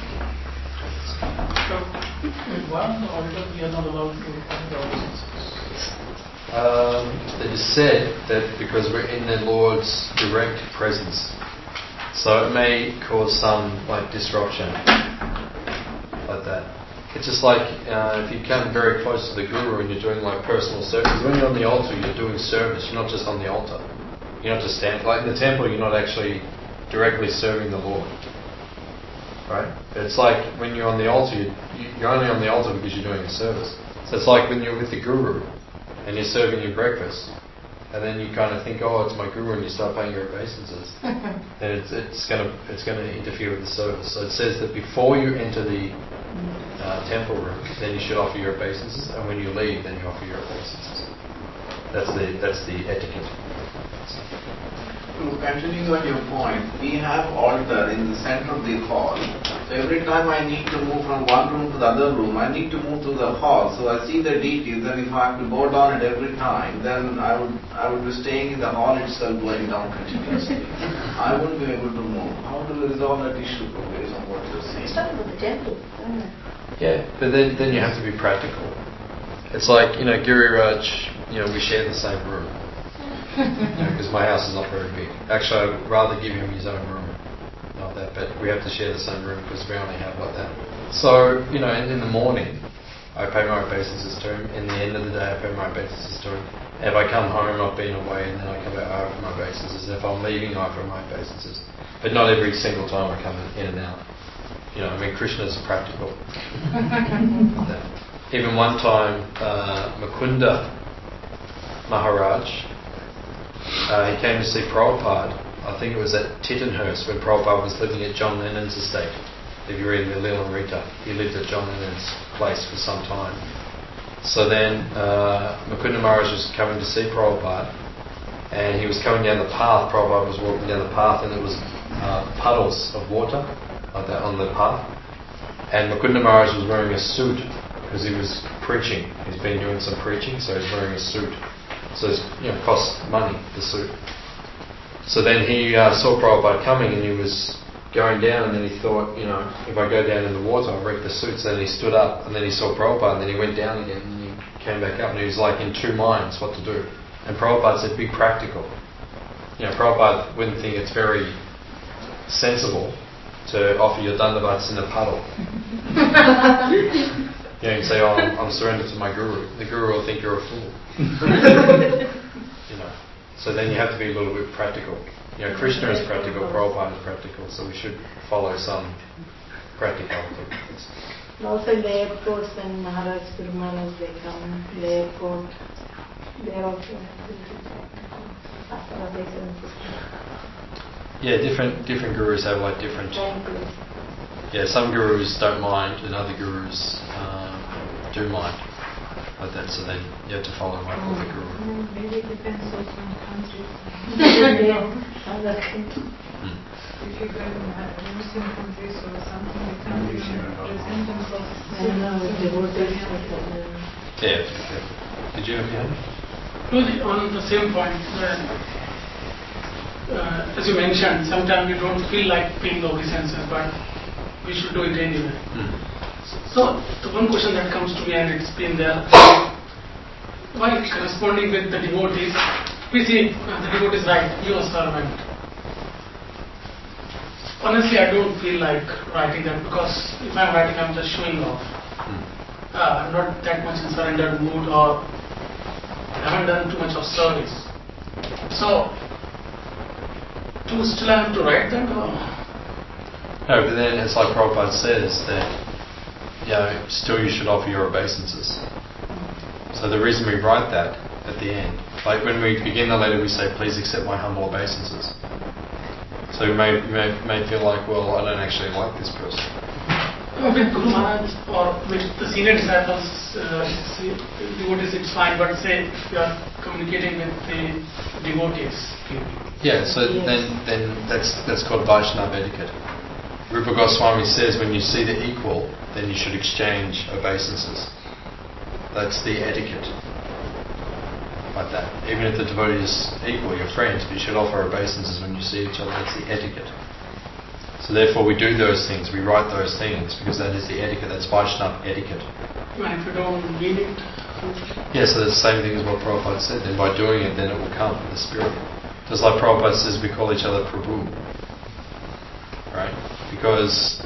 So, with one order, we are not allowed to offer the obeisances. It is said that because we're in the Lord's direct presence, so it may cause some disruption, like that. It's just like if you come very close to the Guru and you're doing personal service. When you're on the altar, you're doing service. You're not just on the altar. You're not just standing. Like in the temple, you're not actually directly serving the Lord. Right? It's like when you're on the altar, you're only on the altar because you're doing a service. So it's like when you're with the Guru and you're serving your breakfast, and then you kind of think, oh, it's my Guru, and you start paying your obeisances, then it's going to interfere with the service. So it says that before you enter the temple room, then you should offer your obeisances, and when you leave, then you offer your obeisances. That's the etiquette. Continuing on your point, we have altar in the center of the hall. So every time I need to move from one room to the other room, I need to move through the hall. So I see the deities, then if I have to go down it every time, then I would be staying in the hall itself going down continuously. I wouldn't be able to move. How do we resolve that issue based on what you're saying? It's talking about the temple. Yeah, but then you have to be practical. It's like, Giriraj, we share the same room. Because my house is not very big. Actually, I would rather give him his own room. Not that, but we have to share the same room because we only have like that. So, in the morning, I pay my obeisances to him. In the end of the day, I pay my obeisances to him. And if I come home, I've been away, and then I come back, I offer my obeisances. And if I'm leaving, I offer my obeisances. But not every single time I come in and out. Krishna's practical. even one time, Mukunda Maharaj, he came to see Prabhupada. I think it was at Tittenhurst when Prabhupada was living at John Lennon's estate. If you read the Lilamrita, he lived at John Lennon's place for some time. So then Mukunda Maharaj was coming to see Prabhupada, and he was coming down the path. Prabhupada was walking down the path, and there was puddles of water like that on the path. And Mukunda Maharaj was wearing a suit because he was preaching. He's been doing some preaching, so he's wearing a suit. So it costs money, the suit. So then he saw Prabhupada coming, and he was going down, and then he thought, if I go down in the water, I'll wreck the suit. So then he stood up, and then he saw Prabhupada, and then he went down again, and he came back up, and he was like in two minds what to do. And Prabhupada said, be practical. Prabhupada wouldn't think it's very sensible to offer your dandavats in a puddle. You say, I'm surrendered to my guru. The guru will think you're a fool. So then you have to be a little bit practical. Krishna is practical, Prabhupada is practical, so we should follow some practicality. Also in the airports, when Maharaj, Guru Maharaj, they come in the airport, they also different gurus have like different. Yeah, some gurus don't mind, and other gurus do mind. Like that, so then you have to follow like what the guru. Maybe it depends also on countries. If you go in Muslim countries or something, you can't even present themselves. Yeah. Did you have your hand? On the same point, as you mentioned, sometimes we don't feel like paying obeisances, but we should do it anyway. So the one question that comes to me, and it's been there, while corresponding with the devotees, we see the devotee is right, you are a servant. Honestly, I don't feel like writing that, because if I'm writing, I'm just showing off. I'm not that much in surrendered mood, or I haven't done too much of service. So, do you still have to write that? Or? No, but then it's like Prabhupada says that still you should offer your obeisances. So the reason we write that at the end, like when we begin the letter, we say, please accept my humble obeisances. So you may feel like, well, I don't actually like this person. With Guru Maharaj or with the senior disciples, devotees, it's fine, but say if you are communicating with the devotees. Yeah, so then that's called Vaishnava etiquette. Rupa Goswami says when you see the equal, then you should exchange obeisances. That's the etiquette. Like that. Even if the devotee is equal, you're friends, but you should offer obeisances when you see each other. That's the etiquette. So therefore we do those things, we write those things, because that is the etiquette, that's Vaishnava etiquette. And if you don't need it? Yeah, so that's the same thing as what Prabhupada said. Then by doing it, then it will come, the spirit. Just like Prabhupada says, we call each other Prabhu. Right? Because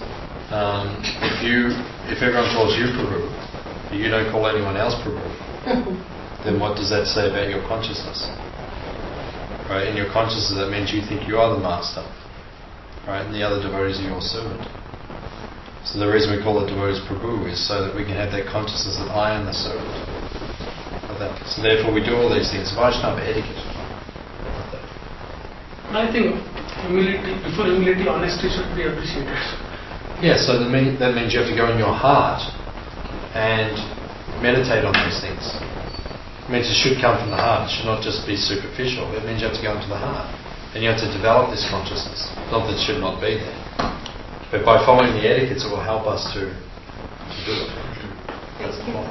if everyone calls you Prabhu, but you don't call anyone else Prabhu, then what does that say about your consciousness? Right? In your consciousness, that means you think you are the master. Right? And the other devotees are your servant. So the reason we call the devotees Prabhu is so that we can have that consciousness that I am the servant. Like that. So therefore we do all these things. Vaishnava etiquette. Like that. But I think before humility, honesty should be appreciated. Yeah, so that means you have to go in your heart and meditate on these things. It means it should come from the heart. It should not just be superficial. It means you have to go into the heart. And you have to develop this consciousness. Not that it should not be there. But by following the etiquettes, it will help us to do it. That's the point.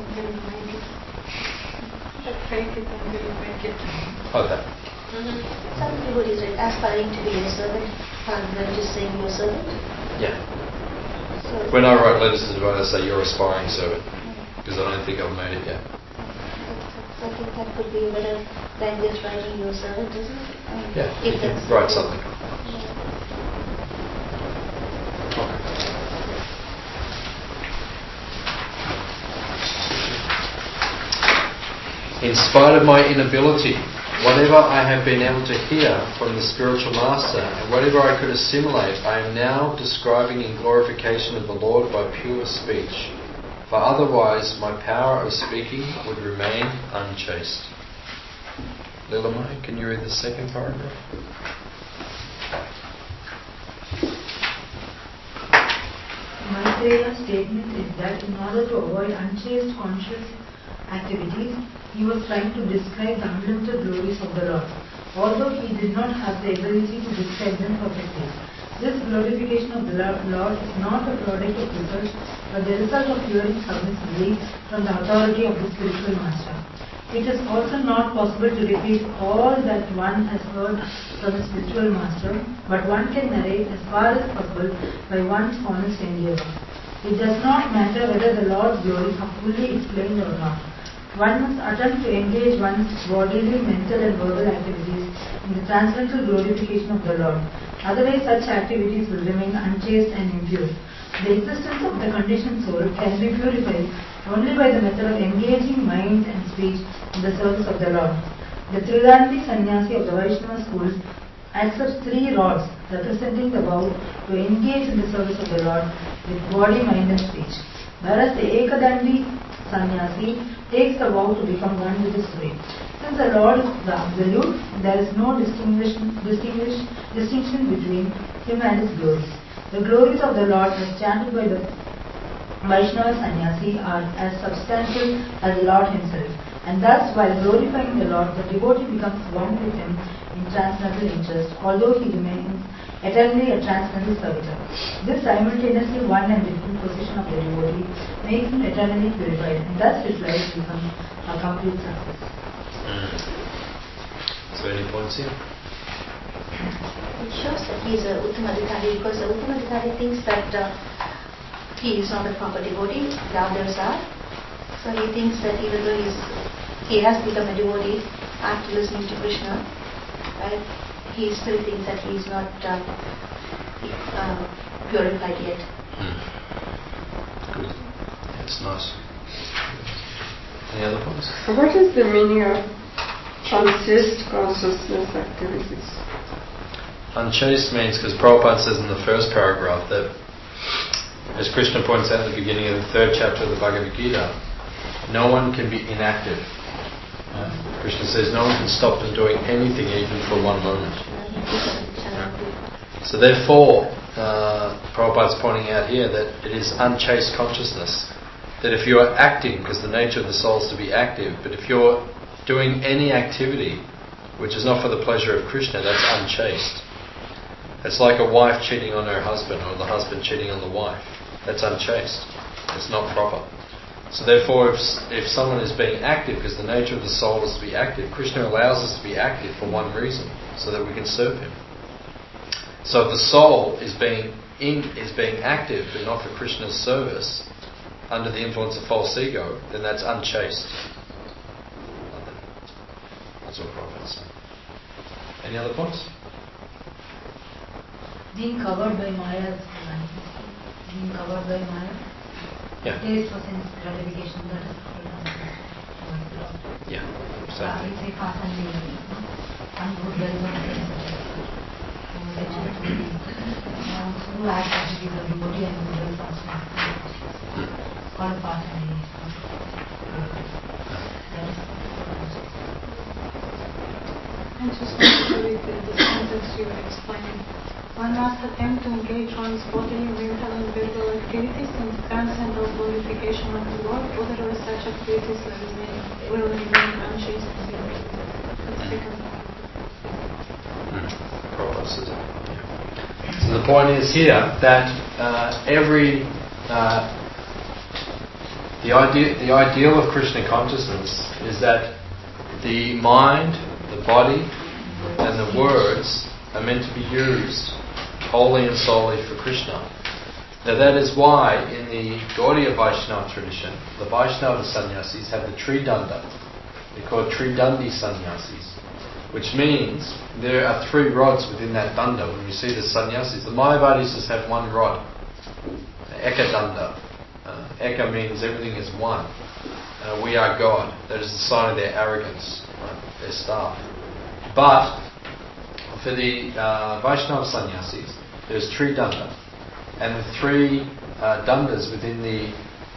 Okay. Some devotees are aspiring to be a servant, rather than just saying you're a servant. Yeah. So When I write letters to devotees, I say you're aspiring servant, because I don't think I've made it yet. I think that could be a better language, writing your servant, isn't it? Yeah, If you can that's write something. In spite of my inability, whatever I have been able to hear from the spiritual master, and whatever I could assimilate, I am now describing in glorification of the Lord by pure speech. For otherwise my power of speaking would remain unchaste. Lilamai, can you read the second paragraph? Maitreya's statement is that in order to avoid unchaste conscious activities, he was trying to describe the unlimited glories of the Lord, although he did not have the ability to describe them perfectly. This glorification of the Lord is not a product of research, but the result of hearing submissively from the authority of the spiritual master. It is also not possible to repeat all that one has heard from the spiritual master, but one can narrate as far as possible by one's honest endeavor. It does not matter whether the Lord's glories are fully explained or not. One must attempt to engage one's bodily, mental and verbal activities in the transcendental glorification of the Lord. Otherwise, such activities will remain unchaste and impure. The existence of the conditioned soul can be purified only by the method of engaging mind and speech in the service of the Lord. The Tridandi Sannyasi of the Vaishnava school accepts 3 rods representing the vow to engage in the service of the Lord with body, mind and speech. Whereas the Ekadandi Sannyasi takes the vow to become one with the Spirit. Since the Lord is the Absolute, there is no distinction between Him and His glories. The glories of the Lord as chanted by the Vaishnava Sannyasi are as substantial as the Lord Himself. And thus, while glorifying the Lord, the devotee becomes one with Him in transcendental interest, although he remains eternally a transcendental servitor. This simultaneously one and different position of the devotee makes him eternally purified, and thus his life becomes a complete success. So any points here? It shows that he is a Uttamadhikari because the Uttamadhikari thinks that he is not a proper devotee, the others are. So he thinks that even though he has become a devotee after listening to Krishna, right, he still thinks that he is not purified yet. Good. That's nice. Any other points? What is the meaning of unchaste consciousness activities? Unchaste means, because Prabhupada says in the first paragraph that, as Krishna points out at the beginning of the 3rd chapter of the Bhagavad Gita, no one can be inactive. Krishna says no one can stop them doing anything even for one moment. So therefore, Prabhupada's pointing out here that it is unchaste consciousness. That if you are acting, because the nature of the soul is to be active, but if you're doing any activity which is not for the pleasure of Krishna, that's unchaste. It's like a wife cheating on her husband or the husband cheating on the wife. That's unchaste. It's not proper. So therefore, if someone is being active, because the nature of the soul is to be active, Krishna allows us to be active for one reason, so that we can serve Him. So if the soul is being active but not for Krishna's service, under the influence of false ego, then that's unchaste. That's what Prabhupada said. Any other points? Being covered by Maya is being covered by Maya. Yeah. Taste for sense gratification, that is covered by Yeah. So I say fast and lazy. One good well not who acts as a devotee and good well fast. Called fast and lazy. I just want to read the sentence you were explaining. One must attempt to engage one's bodily, mental and verbal activities in the transcendental glorification of the Lord, otherwise such activities will remain unchaste and impure. That's second part. Prabhupada says it. So the point is here that the ideal of Krishna consciousness is that the mind, the body, and the words are meant to be used wholly and solely for Krishna. Now that is why in the Gaudiya Vaishnava tradition, the Vaishnava sannyasis have the Tridanda. They're called Tridandi sannyasis, which means there are 3 rods within that danda. When you see the sannyasis, the Mayavadis just have 1 rod, Eka danda. Eka means everything is one. We are God. That is the sign of their arrogance, right? Their staff. But for the Vaishnava sannyasis, there's Tridanda. And the 3 dandas within the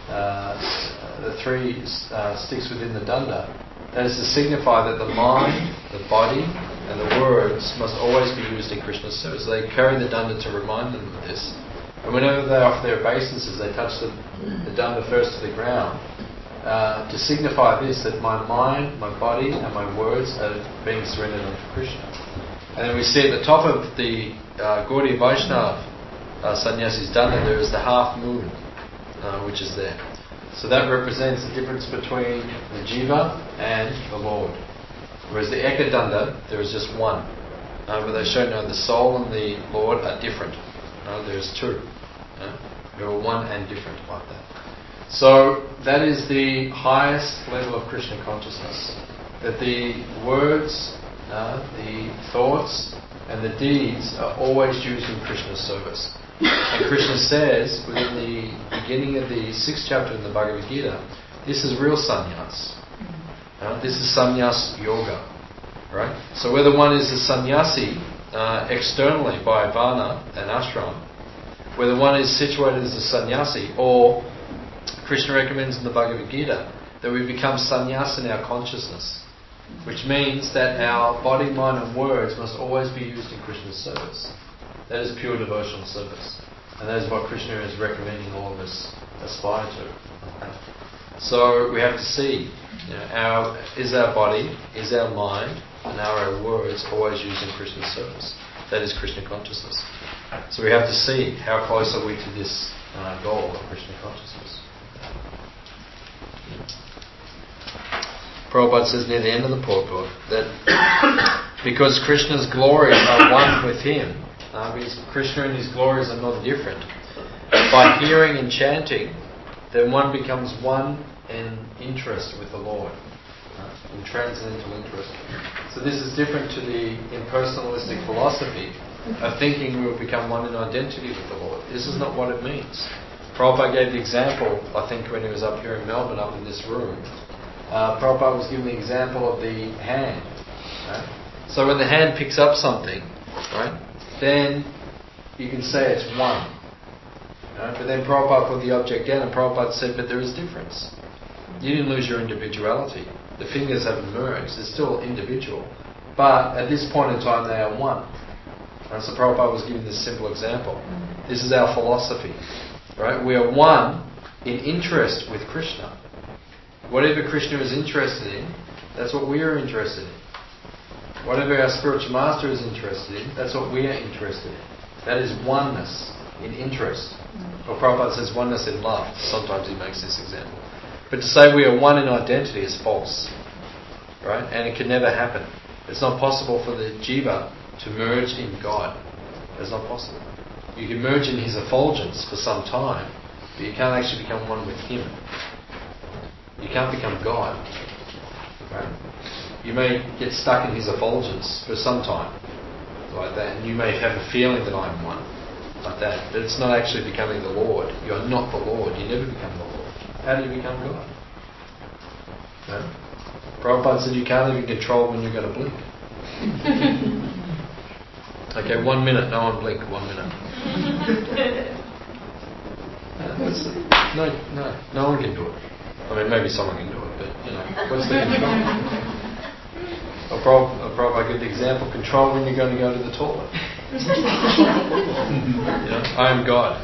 the three sticks within the danda, that is to signify that the mind, the body, and the words must always be used in Krishna's service. So they carry the danda to remind them of this. And whenever they offer their obeisances, they touch the danda first to the ground to signify this, that my mind, my body, and my words are being surrendered unto Krishna. And then we see at the top of the Gaudiya Vaishnava sannyasi's danda, there is the half moon, which is there. So that represents the difference between the jiva and the Lord. Whereas the Eka Danda, there is just one. But they show now the soul and the Lord are different. There's two. They're all one and different like that. So that is the highest level of Krishna consciousness. That the words, the thoughts and the deeds are always used in Krishna's service. And Krishna says within the beginning of the 6th chapter in the Bhagavad Gita, this is real sannyas. This is sannyas yoga. Right? So whether one is a sannyasi externally by varna and ashram, whether one is situated as a sannyasi, or Krishna recommends in the Bhagavad Gita that we become sannyas in our consciousness, which means that our body, mind and words must always be used in Krishna's service. That is pure devotional service. And that is what Krishna is recommending all of us aspire to. So we have to see, is our body, is our mind, and are our words always used in Krishna's service? That is Krishna consciousness. So we have to see how close are we to this goal of Krishna consciousness. Prabhupada says near the end of the purport that because Krishna's glories are one with him, because Krishna and his glories are not different, by hearing and chanting, then one becomes one in interest with the Lord, in transcendental interest. So this is different to the impersonalistic philosophy of thinking we will become one in identity with the Lord. This is not what it means. Prabhupada gave the example, I think when he was up here in Melbourne, up in this room. Prabhupada was giving the example of the hand. Right? So when the hand picks up something, right, then you can say it's one. Right? But then Prabhupada put the object down and Prabhupada said, but there is difference. You didn't lose your individuality. The fingers haven't merged. They're still individual. But at this point in time, they are one. And so Prabhupada was giving this simple example. This is our philosophy. Right? We are one in interest with Krishna. Whatever Krishna is interested in, that's what we are interested in. Whatever our spiritual master is interested in, that's what we are interested in. That is oneness in interest. Or Prabhupada says oneness in love. Sometimes he makes this example. But to say we are one in identity is false. Right? And it can never happen. It's not possible for the jiva to merge in God. It's not possible. You can merge in his effulgence for some time, but you can't actually become one with him. You can't become God. Right? You may get stuck in his effulgence for some time, like that, and you may have a feeling that I'm one, like that, but it's not actually becoming the Lord. You are not the Lord. You never become the Lord. How do you become God? No? Prabhupada said you can't even control when you're going to blink. Okay, 1 minute, no one blink, 1 minute. No one can do it. I mean, maybe someone can do it, but, what's the control? Prabhupada give the example, control when you're going to go to the toilet. I am God.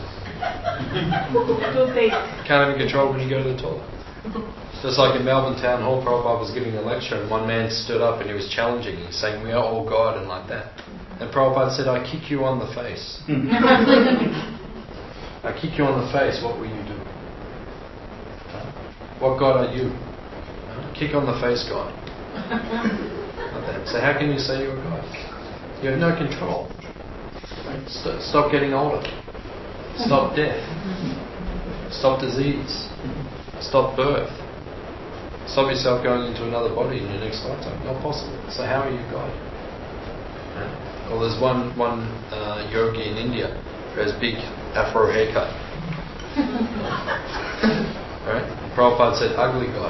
Can't even control when you go to the toilet. Just like in Melbourne Town Hall, Prabhupada was giving a lecture and one man stood up and he was challenging. He was saying, we are all God and like that. And Prabhupada said, I kick you on the face. I kick you on the face, what will you do? What God are you? Kick on the face God. Like that. So how can you say you're God? You have no control. Right? Stop getting older. Stop death. Stop disease. Stop birth. Stop yourself going into another body in your next lifetime. Not possible. So how are you God? Right? Well, there's one yogi in India who has big afro haircut. Right? And Prabhupada said, ugly God.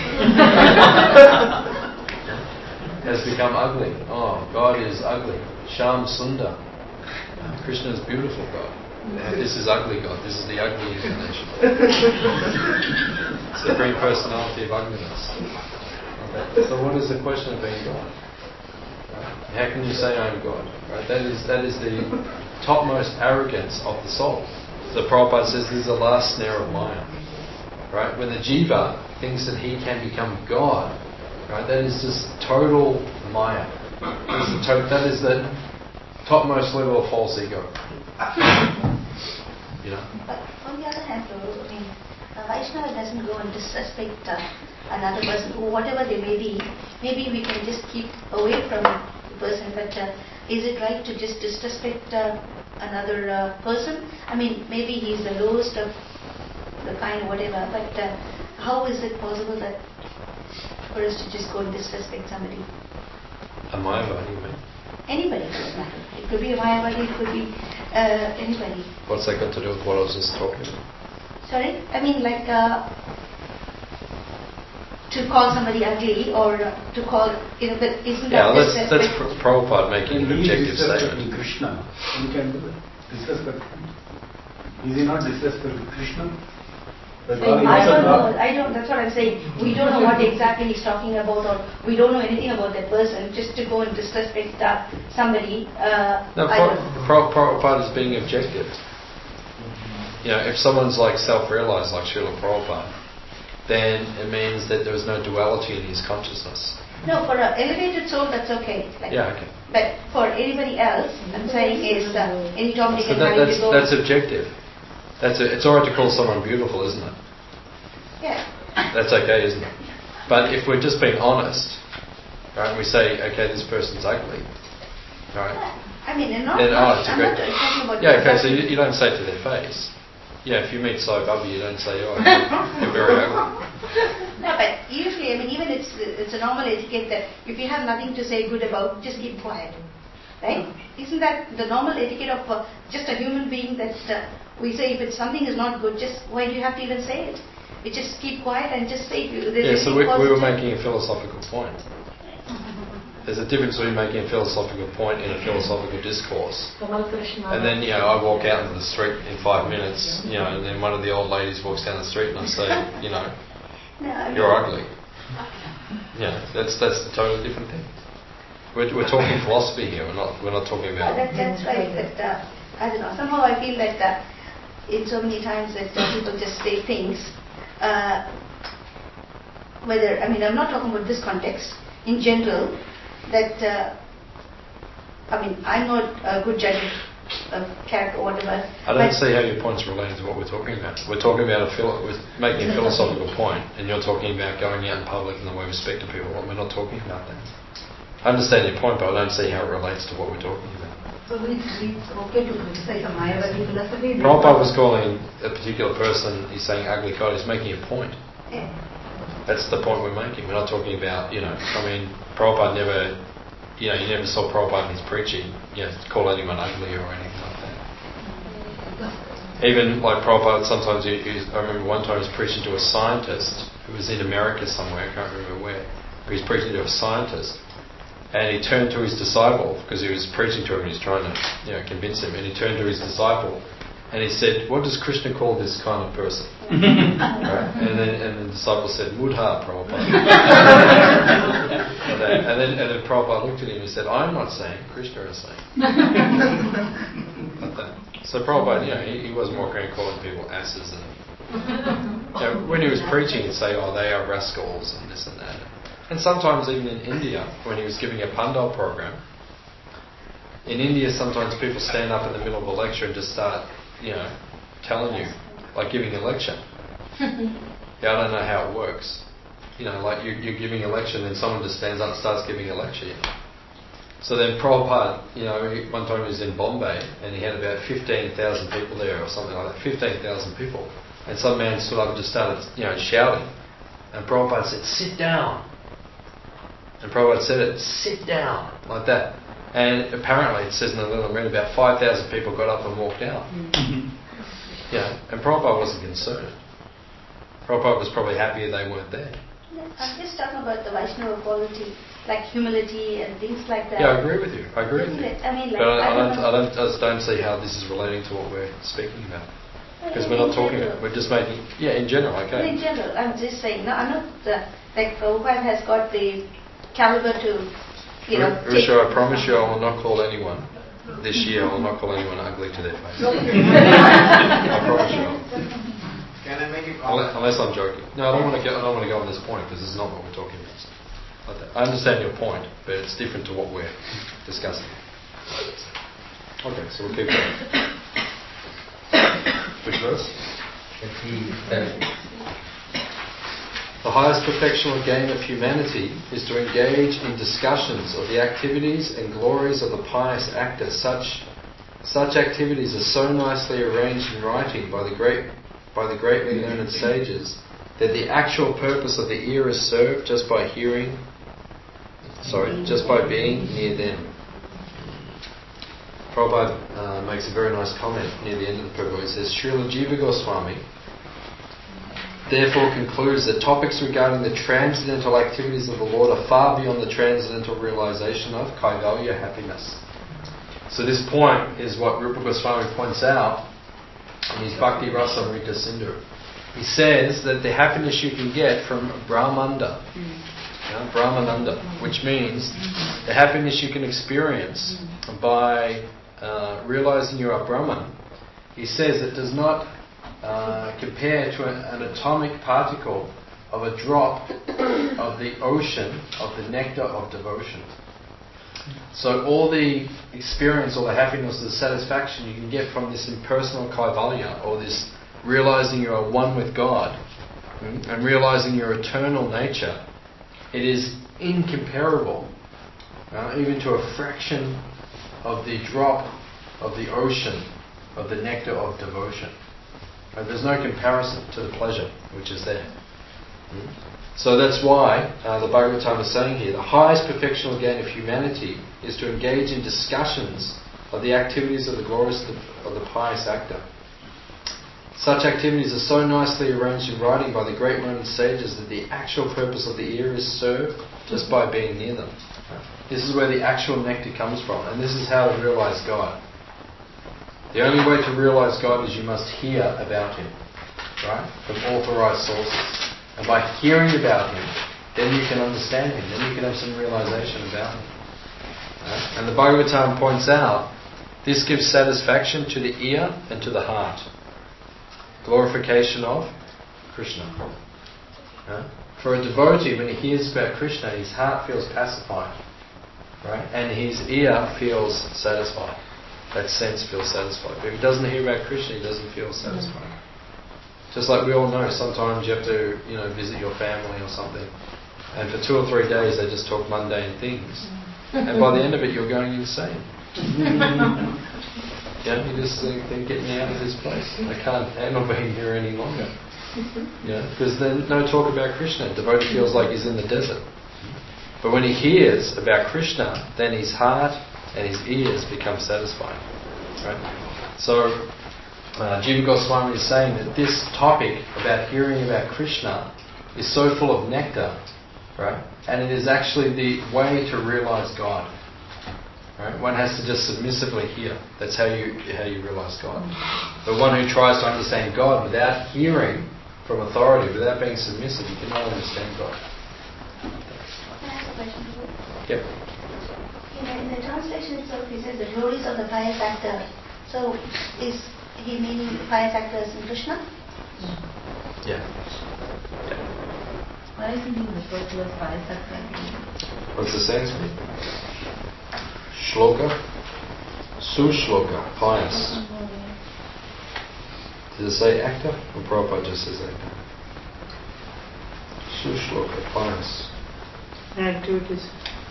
Has become ugly. Oh, God is ugly. Sham Sundar. Krishna is beautiful God. This is ugly God. This is the ugly incarnation. Supreme personality of ugliness. Okay. So what is the question of being God? Right? How can you say I'm God? Right? That is the topmost arrogance of the soul. So Prabhupada says this is the last snare of Maya. Right? When the jiva thinks that he can become God, right? That is just total Maya. That is the topmost level of false ego. You know? But on the other hand, though, I mean, a Vaishnava doesn't go and disrespect another person, whatever they may be. Maybe we can just keep away from the person, but is it right to just disrespect another person? I mean, maybe he's the lowest of the kind, whatever, but how is it possible that for us to just go and disrespect somebody? A Mayavadi, you mean? Anybody for that matter. It could be a Mayavadi, it could be anybody. What's that got to do with what I was just talking about? Sorry? I mean, like, to call somebody ugly or to call, but isn't that that's Prabhupada making an objective statement. Krishna, you can do it. Disrespect. Is he not disrespecting Krishna? I don't know. That's what I'm saying. We don't know what exactly he's talking about, or we don't know anything about that person. Just to go and disrespect somebody. No, Prabhupada is being objective. If someone's like self-realized, like Srila Prabhupada, then it means that there was no duality in his consciousness. No, for an elevated soul, that's okay. Okay. But for anybody else, I'm saying is any Tom, Dick, and Harry to go. That's objective. It's alright to call someone beautiful, isn't it? Yeah. That's okay, isn't it? But if we're just being honest, right, and we say, okay, this person's ugly, right? I mean, I'm not talking about. Yeah, okay, so you don't say it to their face. Yeah, if you meet Sai Baba, you don't say, oh, you're very ugly. No, but usually, I mean, even it's a normal etiquette that if you have nothing to say good about, just keep quiet. Right? Isn't that the normal etiquette of just a human being that we say if something is not good, just why do you have to even say it? We just keep quiet and just say it. So we were making a philosophical point. There's a difference between making a philosophical point in a philosophical discourse. And then, I walk out into the street in 5 minutes, and then one of the old ladies walks down the street and I say, you're ugly. That's a totally different thing. We're talking philosophy here. We're not talking about. That's right. But I don't know. Somehow I feel that in so many times that people just say things. I'm not talking about this context. In general, that I'm not a good judge of character or whatever. I don't see how your point's related to what we're talking about. We're talking about making a philosophical point, and you're talking about going out in public and the way we speak to people. Well, we're not talking about that. I understand your point, but I don't see how it relates to what we're talking about. So it's okay to criticize a Mayavadi philosophy? Prabhupada was calling a particular person, he's saying ugly God, he's making a point. Yeah. That's the point we're making. We're not talking about, Prabhupada never, you never saw Prabhupada in his preaching, call anyone ugly or anything like that. Even like Prabhupada, sometimes I remember one time he was preaching to a scientist who was in America somewhere, I can't remember where, but he was preaching to a scientist. And he turned to his disciple, because he was preaching to him, he was trying to convince him, and he turned to his disciple and he said, what does Krishna call this kind of person? Right? And the disciple said, Mudha, Prabhupada. and then Prabhupada looked at him and said, I'm not saying, Krishna is saying. Like that. So Prabhupada, he wasn't walking around calling people asses. And when he was preaching, he'd say, oh, they are rascals and this and that. And sometimes even in India, when he was giving a Pandal program, in India sometimes people stand up in the middle of a lecture and just start, telling you, like giving a lecture. I don't know how it works. Like you're giving a lecture and then someone just stands up and starts giving a lecture. So then Prabhupada, one time he was in Bombay and he had about 15,000 people there or something like that, 15,000 people. And some man stood up and just started, shouting. And Prabhupada said, sit down. And Prabhupada said it, sit down, like that. And apparently, it says in the little read, about 5,000 people got up and walked out. And Prabhupada wasn't concerned. Prabhupada was probably happy they weren't there. I'm just talking about the Vaishnava quality. like humility and things like that. Yeah, I agree with you. I agree with you. I mean, like, But I just don't see how this is relating to what we're speaking about. Because in we're not talking general. about, we're just making, in general, okay. In general, I'm just saying, no, I'm not, like Prabhupada has got the caliber to, Risha, I promise you I will not call anyone, this year I will not call anyone ugly to their face. I promise you. Can I make a comment? Unless I'm joking. No, I don't want to go on this point because this is not what we're talking about. I understand your point, but it's different to what we're discussing. Okay, so we'll keep going. Which verse? The highest perfectional gain of humanity is to engage in discussions of the activities and glories of the pious actor. Such activities are so nicely arranged in writing by the greatly learned sages that the actual purpose of the ear is served just by being near them. Prabhupada makes a very nice comment near the end of the Purport. He says, Srila Jiva Goswami therefore concludes that topics regarding the transcendental activities of the Lord are far beyond the transcendental realization of Kaivalya happiness. So this point is what Rupa Goswami points out in his Bhakti Rasamrita Sindhu. He says that the happiness you can get from Brahmanda, Brahmananda, which means the happiness you can experience by realizing you are Brahman, he says it does not compare to an atomic particle of a drop of the ocean of the nectar of devotion. So all the experience, all the happiness, the satisfaction you can get from this impersonal kaivalya, or this realizing you are one with God, and realizing your eternal nature, it is incomparable, even to a fraction of the drop of the ocean of the nectar of devotion. There's no comparison to the pleasure which is there. So that's why the Bhagavatam is saying here, the highest perfectional gain of humanity is to engage in discussions of the activities of the glories of the pious actor. Such activities are so nicely arranged in writing by the great learned sages that the actual purpose of the ear is served just by being near them. This is where the actual nectar comes from, and this is how to realize God. The only way to realize God is you must hear about Him, right? From authorized sources. And by hearing about Him, then you can understand Him, then you can have some realization about Him. Right? And the Bhagavatam points out, this gives satisfaction to the ear and to the heart. Glorification of Krishna. For a devotee, when he hears about Krishna, his heart feels pacified, right? And his ear feels satisfied. That sense feels satisfied. But if he doesn't hear about Krishna, he doesn't feel satisfied. Just like we all know, sometimes you have to, visit your family or something, and for 2 or 3 days they just talk mundane things, and by the end of it you're going insane. You just think, get me out of this place. I can't handle being here any longer. Because then no talk about Krishna. The devotee feels like he's in the desert. But when he hears about Krishna, then his heart and his ears become satisfied. Right? So Jiva Goswami is saying that this topic about hearing about Krishna is so full of nectar, right? And it is actually the way to realize God. Right? One has to just submissively hear. That's how you realize God. But one who tries to understand God without hearing from authority, without being submissive, you cannot understand God. Can I ask a question? Yep. In the translation itself, he says the glories of the pious actor. So, is he meaning the pious actor as in Krishna? Yeah. Why is he referred to as pious actor? What's the Sanskrit? Shloka? Sushloka, pious. Does it say actor? Or Prabhupada just says actor? Sushloka, pious. Activities.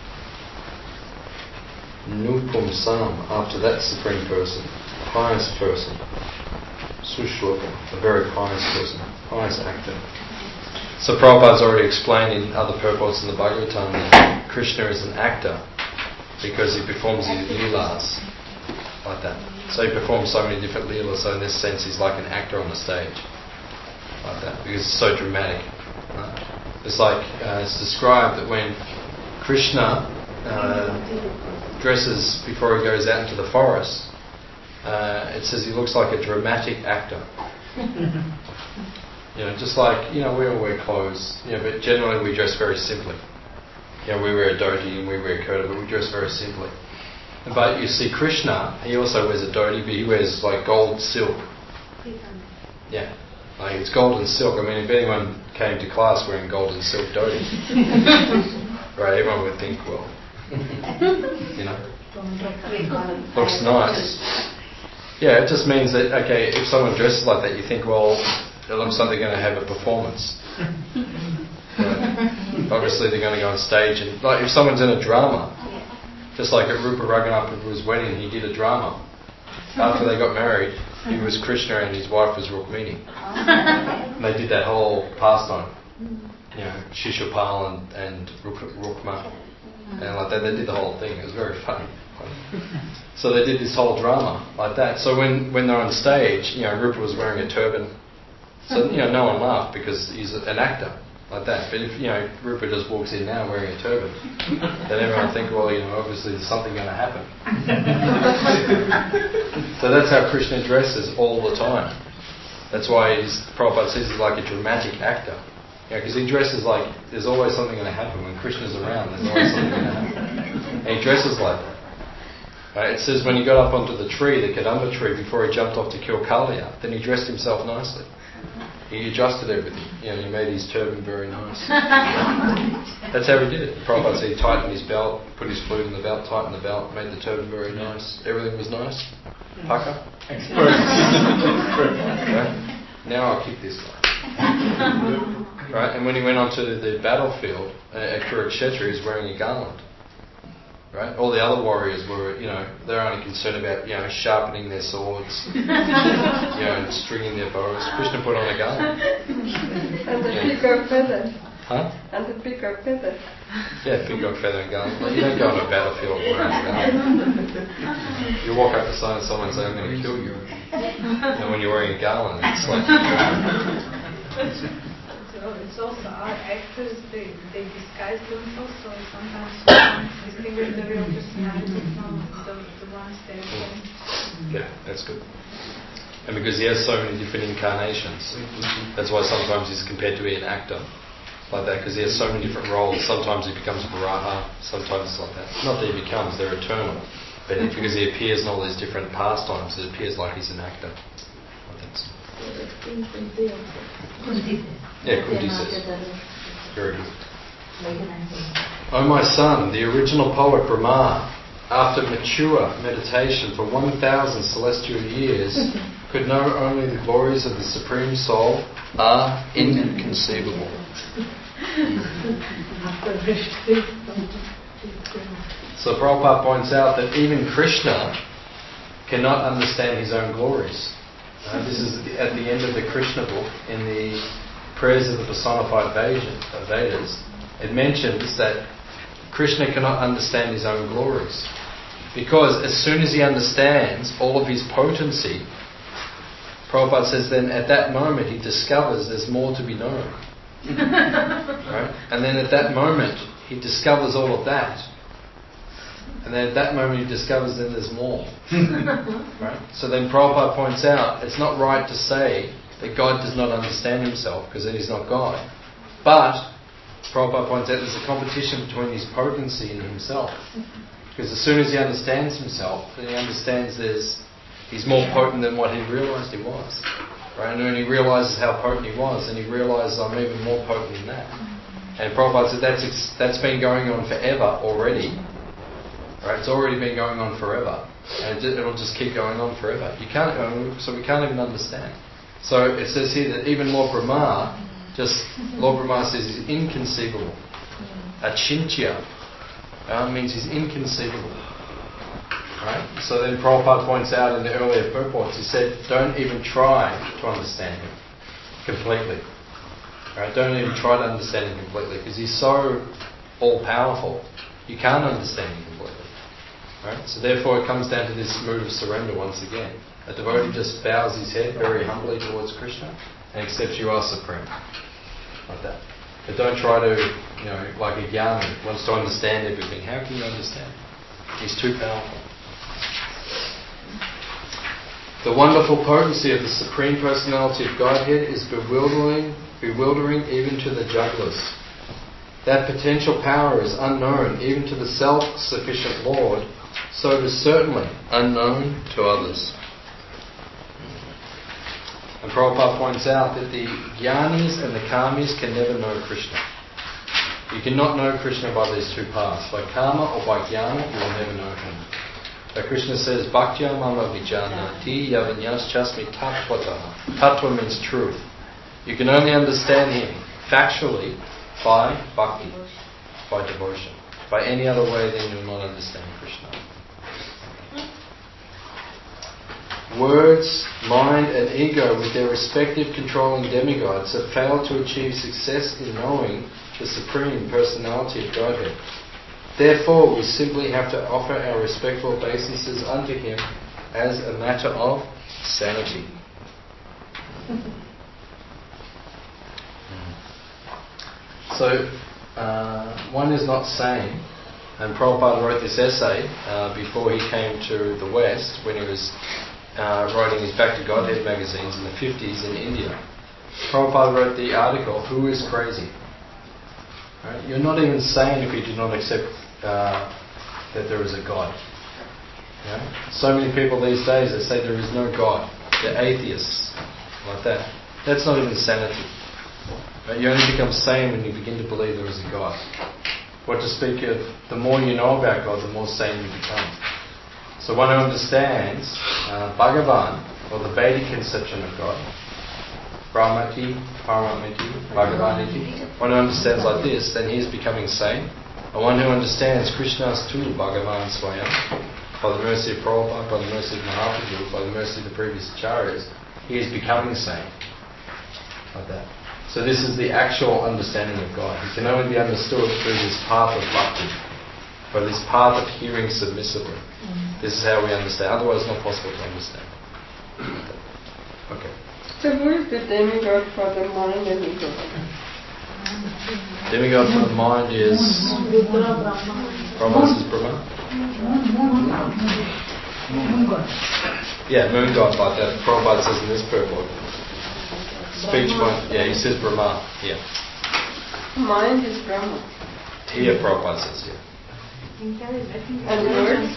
Nupumsam, after that supreme person, pious person. Sushloka, a very pious person, pious actor. So Prabhupada's already explained in other purports in the Bhagavatam that Krishna is an actor because he performs his leelas like that. So he performs so many different leelas, so in this sense he's like an actor on the stage like that, because it's so dramatic. It's like it's described that when Krishna dresses before he goes out into the forest, it says he looks like a dramatic actor. Just like, we all wear clothes, but generally we dress very simply. We wear a dhoti and we wear kurta, but we dress very simply. But you see Krishna, he also wears a dhoti, but he wears like gold silk. Yeah, like it's gold and silk. I mean, if anyone came to class wearing gold and silk dhoti, right, everyone would think, well, looks nice. Yeah, it just means that, okay, if someone dresses like that, you think, well, it looks like they're going to have a performance. Obviously, they're going to go on stage, and like if someone's in a drama, just like at Rupa Raghunath's wedding, he did a drama. After they got married, he was Krishna and his wife was Rukmini. And they did that whole pastime. Shishupal and Rukma. And like that, they did the whole thing. It was very funny. So they did this whole drama like that. So when they're on stage, Rupa was wearing a turban. So, no one laughed because he's an actor like that. But if, Rupa just walks in now wearing a turban, then everyone will think, well, obviously there's something going to happen. So that's how Krishna dresses all the time. That's why Prabhupada says he's like a dramatic actor. Because he dresses like there's always something going to happen. When Krishna's around, there's always something going to happen. And he dresses like that. Right? It says when he got up onto the tree, the Kadamba tree, before he jumped off to kill Kalia, then he dressed himself nicely. He adjusted everything. He made his turban very nice. That's how he did it. Prabhupada said he tightened his belt, put his flute in the belt, tightened the belt, made the turban very nice. Everything was nice. Paka? Right? Now I'll kick this guy. Right? And when he went onto the battlefield at Kurukshetra, he was wearing a garland. Right? All the other warriors were, they're only concerned about, sharpening their swords, and stringing their bows. Krishna put on a garland. And the peacock feather. Huh? And the peacock feather. Yeah, peacock feather and garland. Well, you don't go on a battlefield wearing a garland. You walk up to someone and say, I'm going to kill you. And when you're wearing a garland, it's like... It's also our actors, they disguise themselves, so sometimes you can't distinguish the real personality from the ones they're playing. Yeah, that's good. And because he has so many different incarnations, that's why sometimes he's compared to be an actor like that, because he has so many different roles. Sometimes he becomes Varaha, sometimes it's like that. Not that he becomes, they're eternal. But because he appears in all these different pastimes, it appears like he's an actor. Yeah, Kunti says. Very good. O my son, the original poet Brahma, after mature meditation for 1,000 celestial years, could know only the glories of the Supreme Soul are inconceivable. So Prabhupada points out that even Krishna cannot understand his own glories. This is at the end of the Krishna book, in the prayers of the personified Vedas. It mentions that Krishna cannot understand his own glories. Because as soon as he understands all of his potency, Prabhupada says then at that moment he discovers there's more to be known. Right? And then at that moment he discovers all of that. And then at that moment he discovers then there's more. Right? So then Prabhupada points out it's not right to say that God does not understand himself, because then he's not God. But Prabhupada points out there's a competition between his potency and himself. Because as soon as he understands himself, then he understands he's more potent than what he realised he was. Right? And when he realises how potent he was, then he realises I'm even more potent than that. And Prabhupada said that's been going on forever already. Right? It's already been going on forever. And it'll just keep going on forever. So we can't even understand. So it says here that even Lord Brahma, Lord Brahma says he's inconceivable. Achintya means he's inconceivable. Right? So then Prabhupada points out in the earlier purports, he said, don't even try to understand him completely. Right? Don't even try to understand him completely, because he's so all-powerful, you can't understand him completely. Right? So therefore it comes down to this mood of surrender once again. A devotee just bows his head very humbly towards Krishna and accepts you are supreme. Like that. But don't try to, like a Gyani, wants to understand everything. How can you understand? He's too powerful. The wonderful potency of the Supreme Personality of Godhead is bewildering even to the jugglers. That potential power is unknown even to the self-sufficient Lord, so it is certainly unknown to others. And Prabhupada points out that the Jnanis and the Karmis can never know Krishna. You cannot know Krishna by these two paths. By karma or by jnana, you will never know him. But Krishna says, Bhaktya mama vijanati yavanyaschasmi tattvataha. Tattva means truth. You can only understand him factually by bhakti, by devotion. By any other way, then you will not understand Krishna. Words, mind and ego with their respective controlling demigods have failed to achieve success in knowing the Supreme Personality of Godhead. Therefore, we simply have to offer our respectful obeisances unto him as a matter of sanity. So, one is not sane, and Prabhupada wrote this essay before he came to the West, when he was writing his Back to Godhead magazines in the 50s in India. Prabhupada wrote the article, Who is Crazy? Right? You're not even sane if you do not accept that there is a God. So many people these days, they say there is no God. They're atheists, like that. That's not even sanity. Right? You only become sane when you begin to believe there is a God. What to speak of, the more you know about God, the more sane you become. So one who understands Bhagavan, or the Vedic conception of God, Brahmati, Paramati, Bhagavaniti, one who understands like this, then he is becoming sane. And one who understands Krishna's tu, Bhagavan Swayam, by the mercy of Prabhupada, by the mercy of Mahaprabhu, by the mercy of the previous acharyas, he is becoming sane. Like that. So this is the actual understanding of God. He can only be understood through this path of bhakti, by this path of hearing submissively. This is how we understand. Otherwise, it's not possible to understand. Okay. So who is the demigod for the mind and ego? Demigod for the mind is Brahma. Is Brahma? Moon god. Yeah, moon god, like that. Prabhupada says in this purport. Speech one. Yeah, he says Brahma. Yeah. Mind is Brahma. Here Prabhupada says, yeah. And words?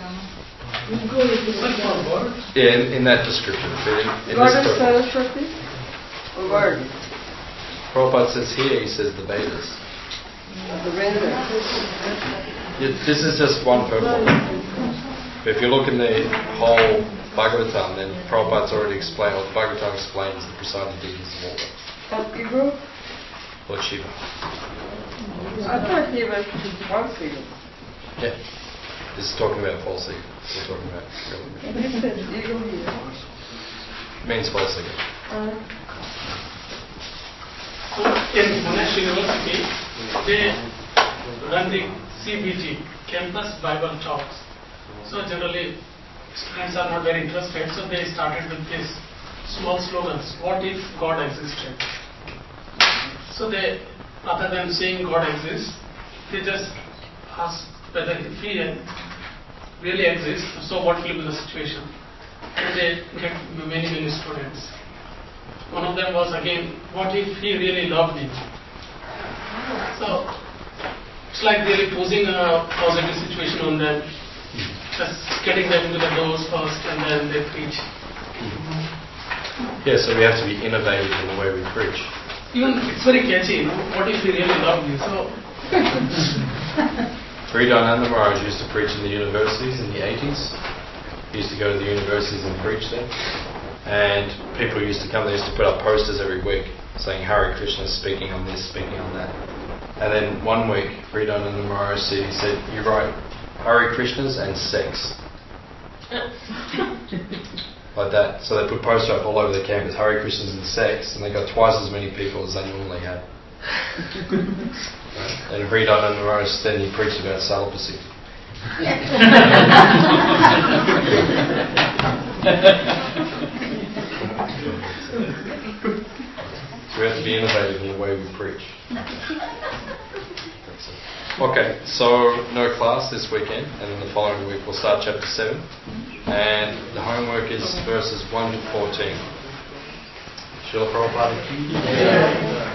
Yeah, in that description. In God this is Saraswati? Or word? Prabhupada says here, he says the Vedas. The Vedas. Yeah, this is just one purport. But if you look in the whole Bhagavatam, then Prabhupada's already explained, or the Bhagavatam explains the presiding deities of all that. And ego? Lord Shiva. I thought he was false ego. Yeah. This is talking about false ego. We're talking about real ego. He says ego here. It means false ego. In Monash University, they run the CBT, Campus Bible Talks. So generally, students are not very interested, so they started with these small slogans. What if God existed? So they, rather than saying God exists, they just ask whether if He really exists, so what will be the situation? And they get many students. One of them was again, what if He really loved me? So it's like really posing a positive situation on them, just getting them to the doors first and then they preach. Yeah, so we have to be innovative in the way we preach. Even it's very catchy, what if He really loved me? So Hridayananda Maharaj used to preach in the universities in the 80s. He used to go to the universities and preach there. And people used to come, they used to put up posters every week saying Hare Krishna, speaking on this, speaking on that. And then one week, Hridayananda Maharaj said, "You're right, Hare Krishnas and sex." Like that. So they put posters up all over the campus, Hare Krishnas and sex, and they got twice as many people as they normally had. Right? And Hridayananda Maharaj then he preached about celibacy. So we have to be innovative in the way we preach. Okay, so no class this weekend, and then the following week we'll start chapter 7. And the homework is verses 1 to 14. Srila Prabhupada.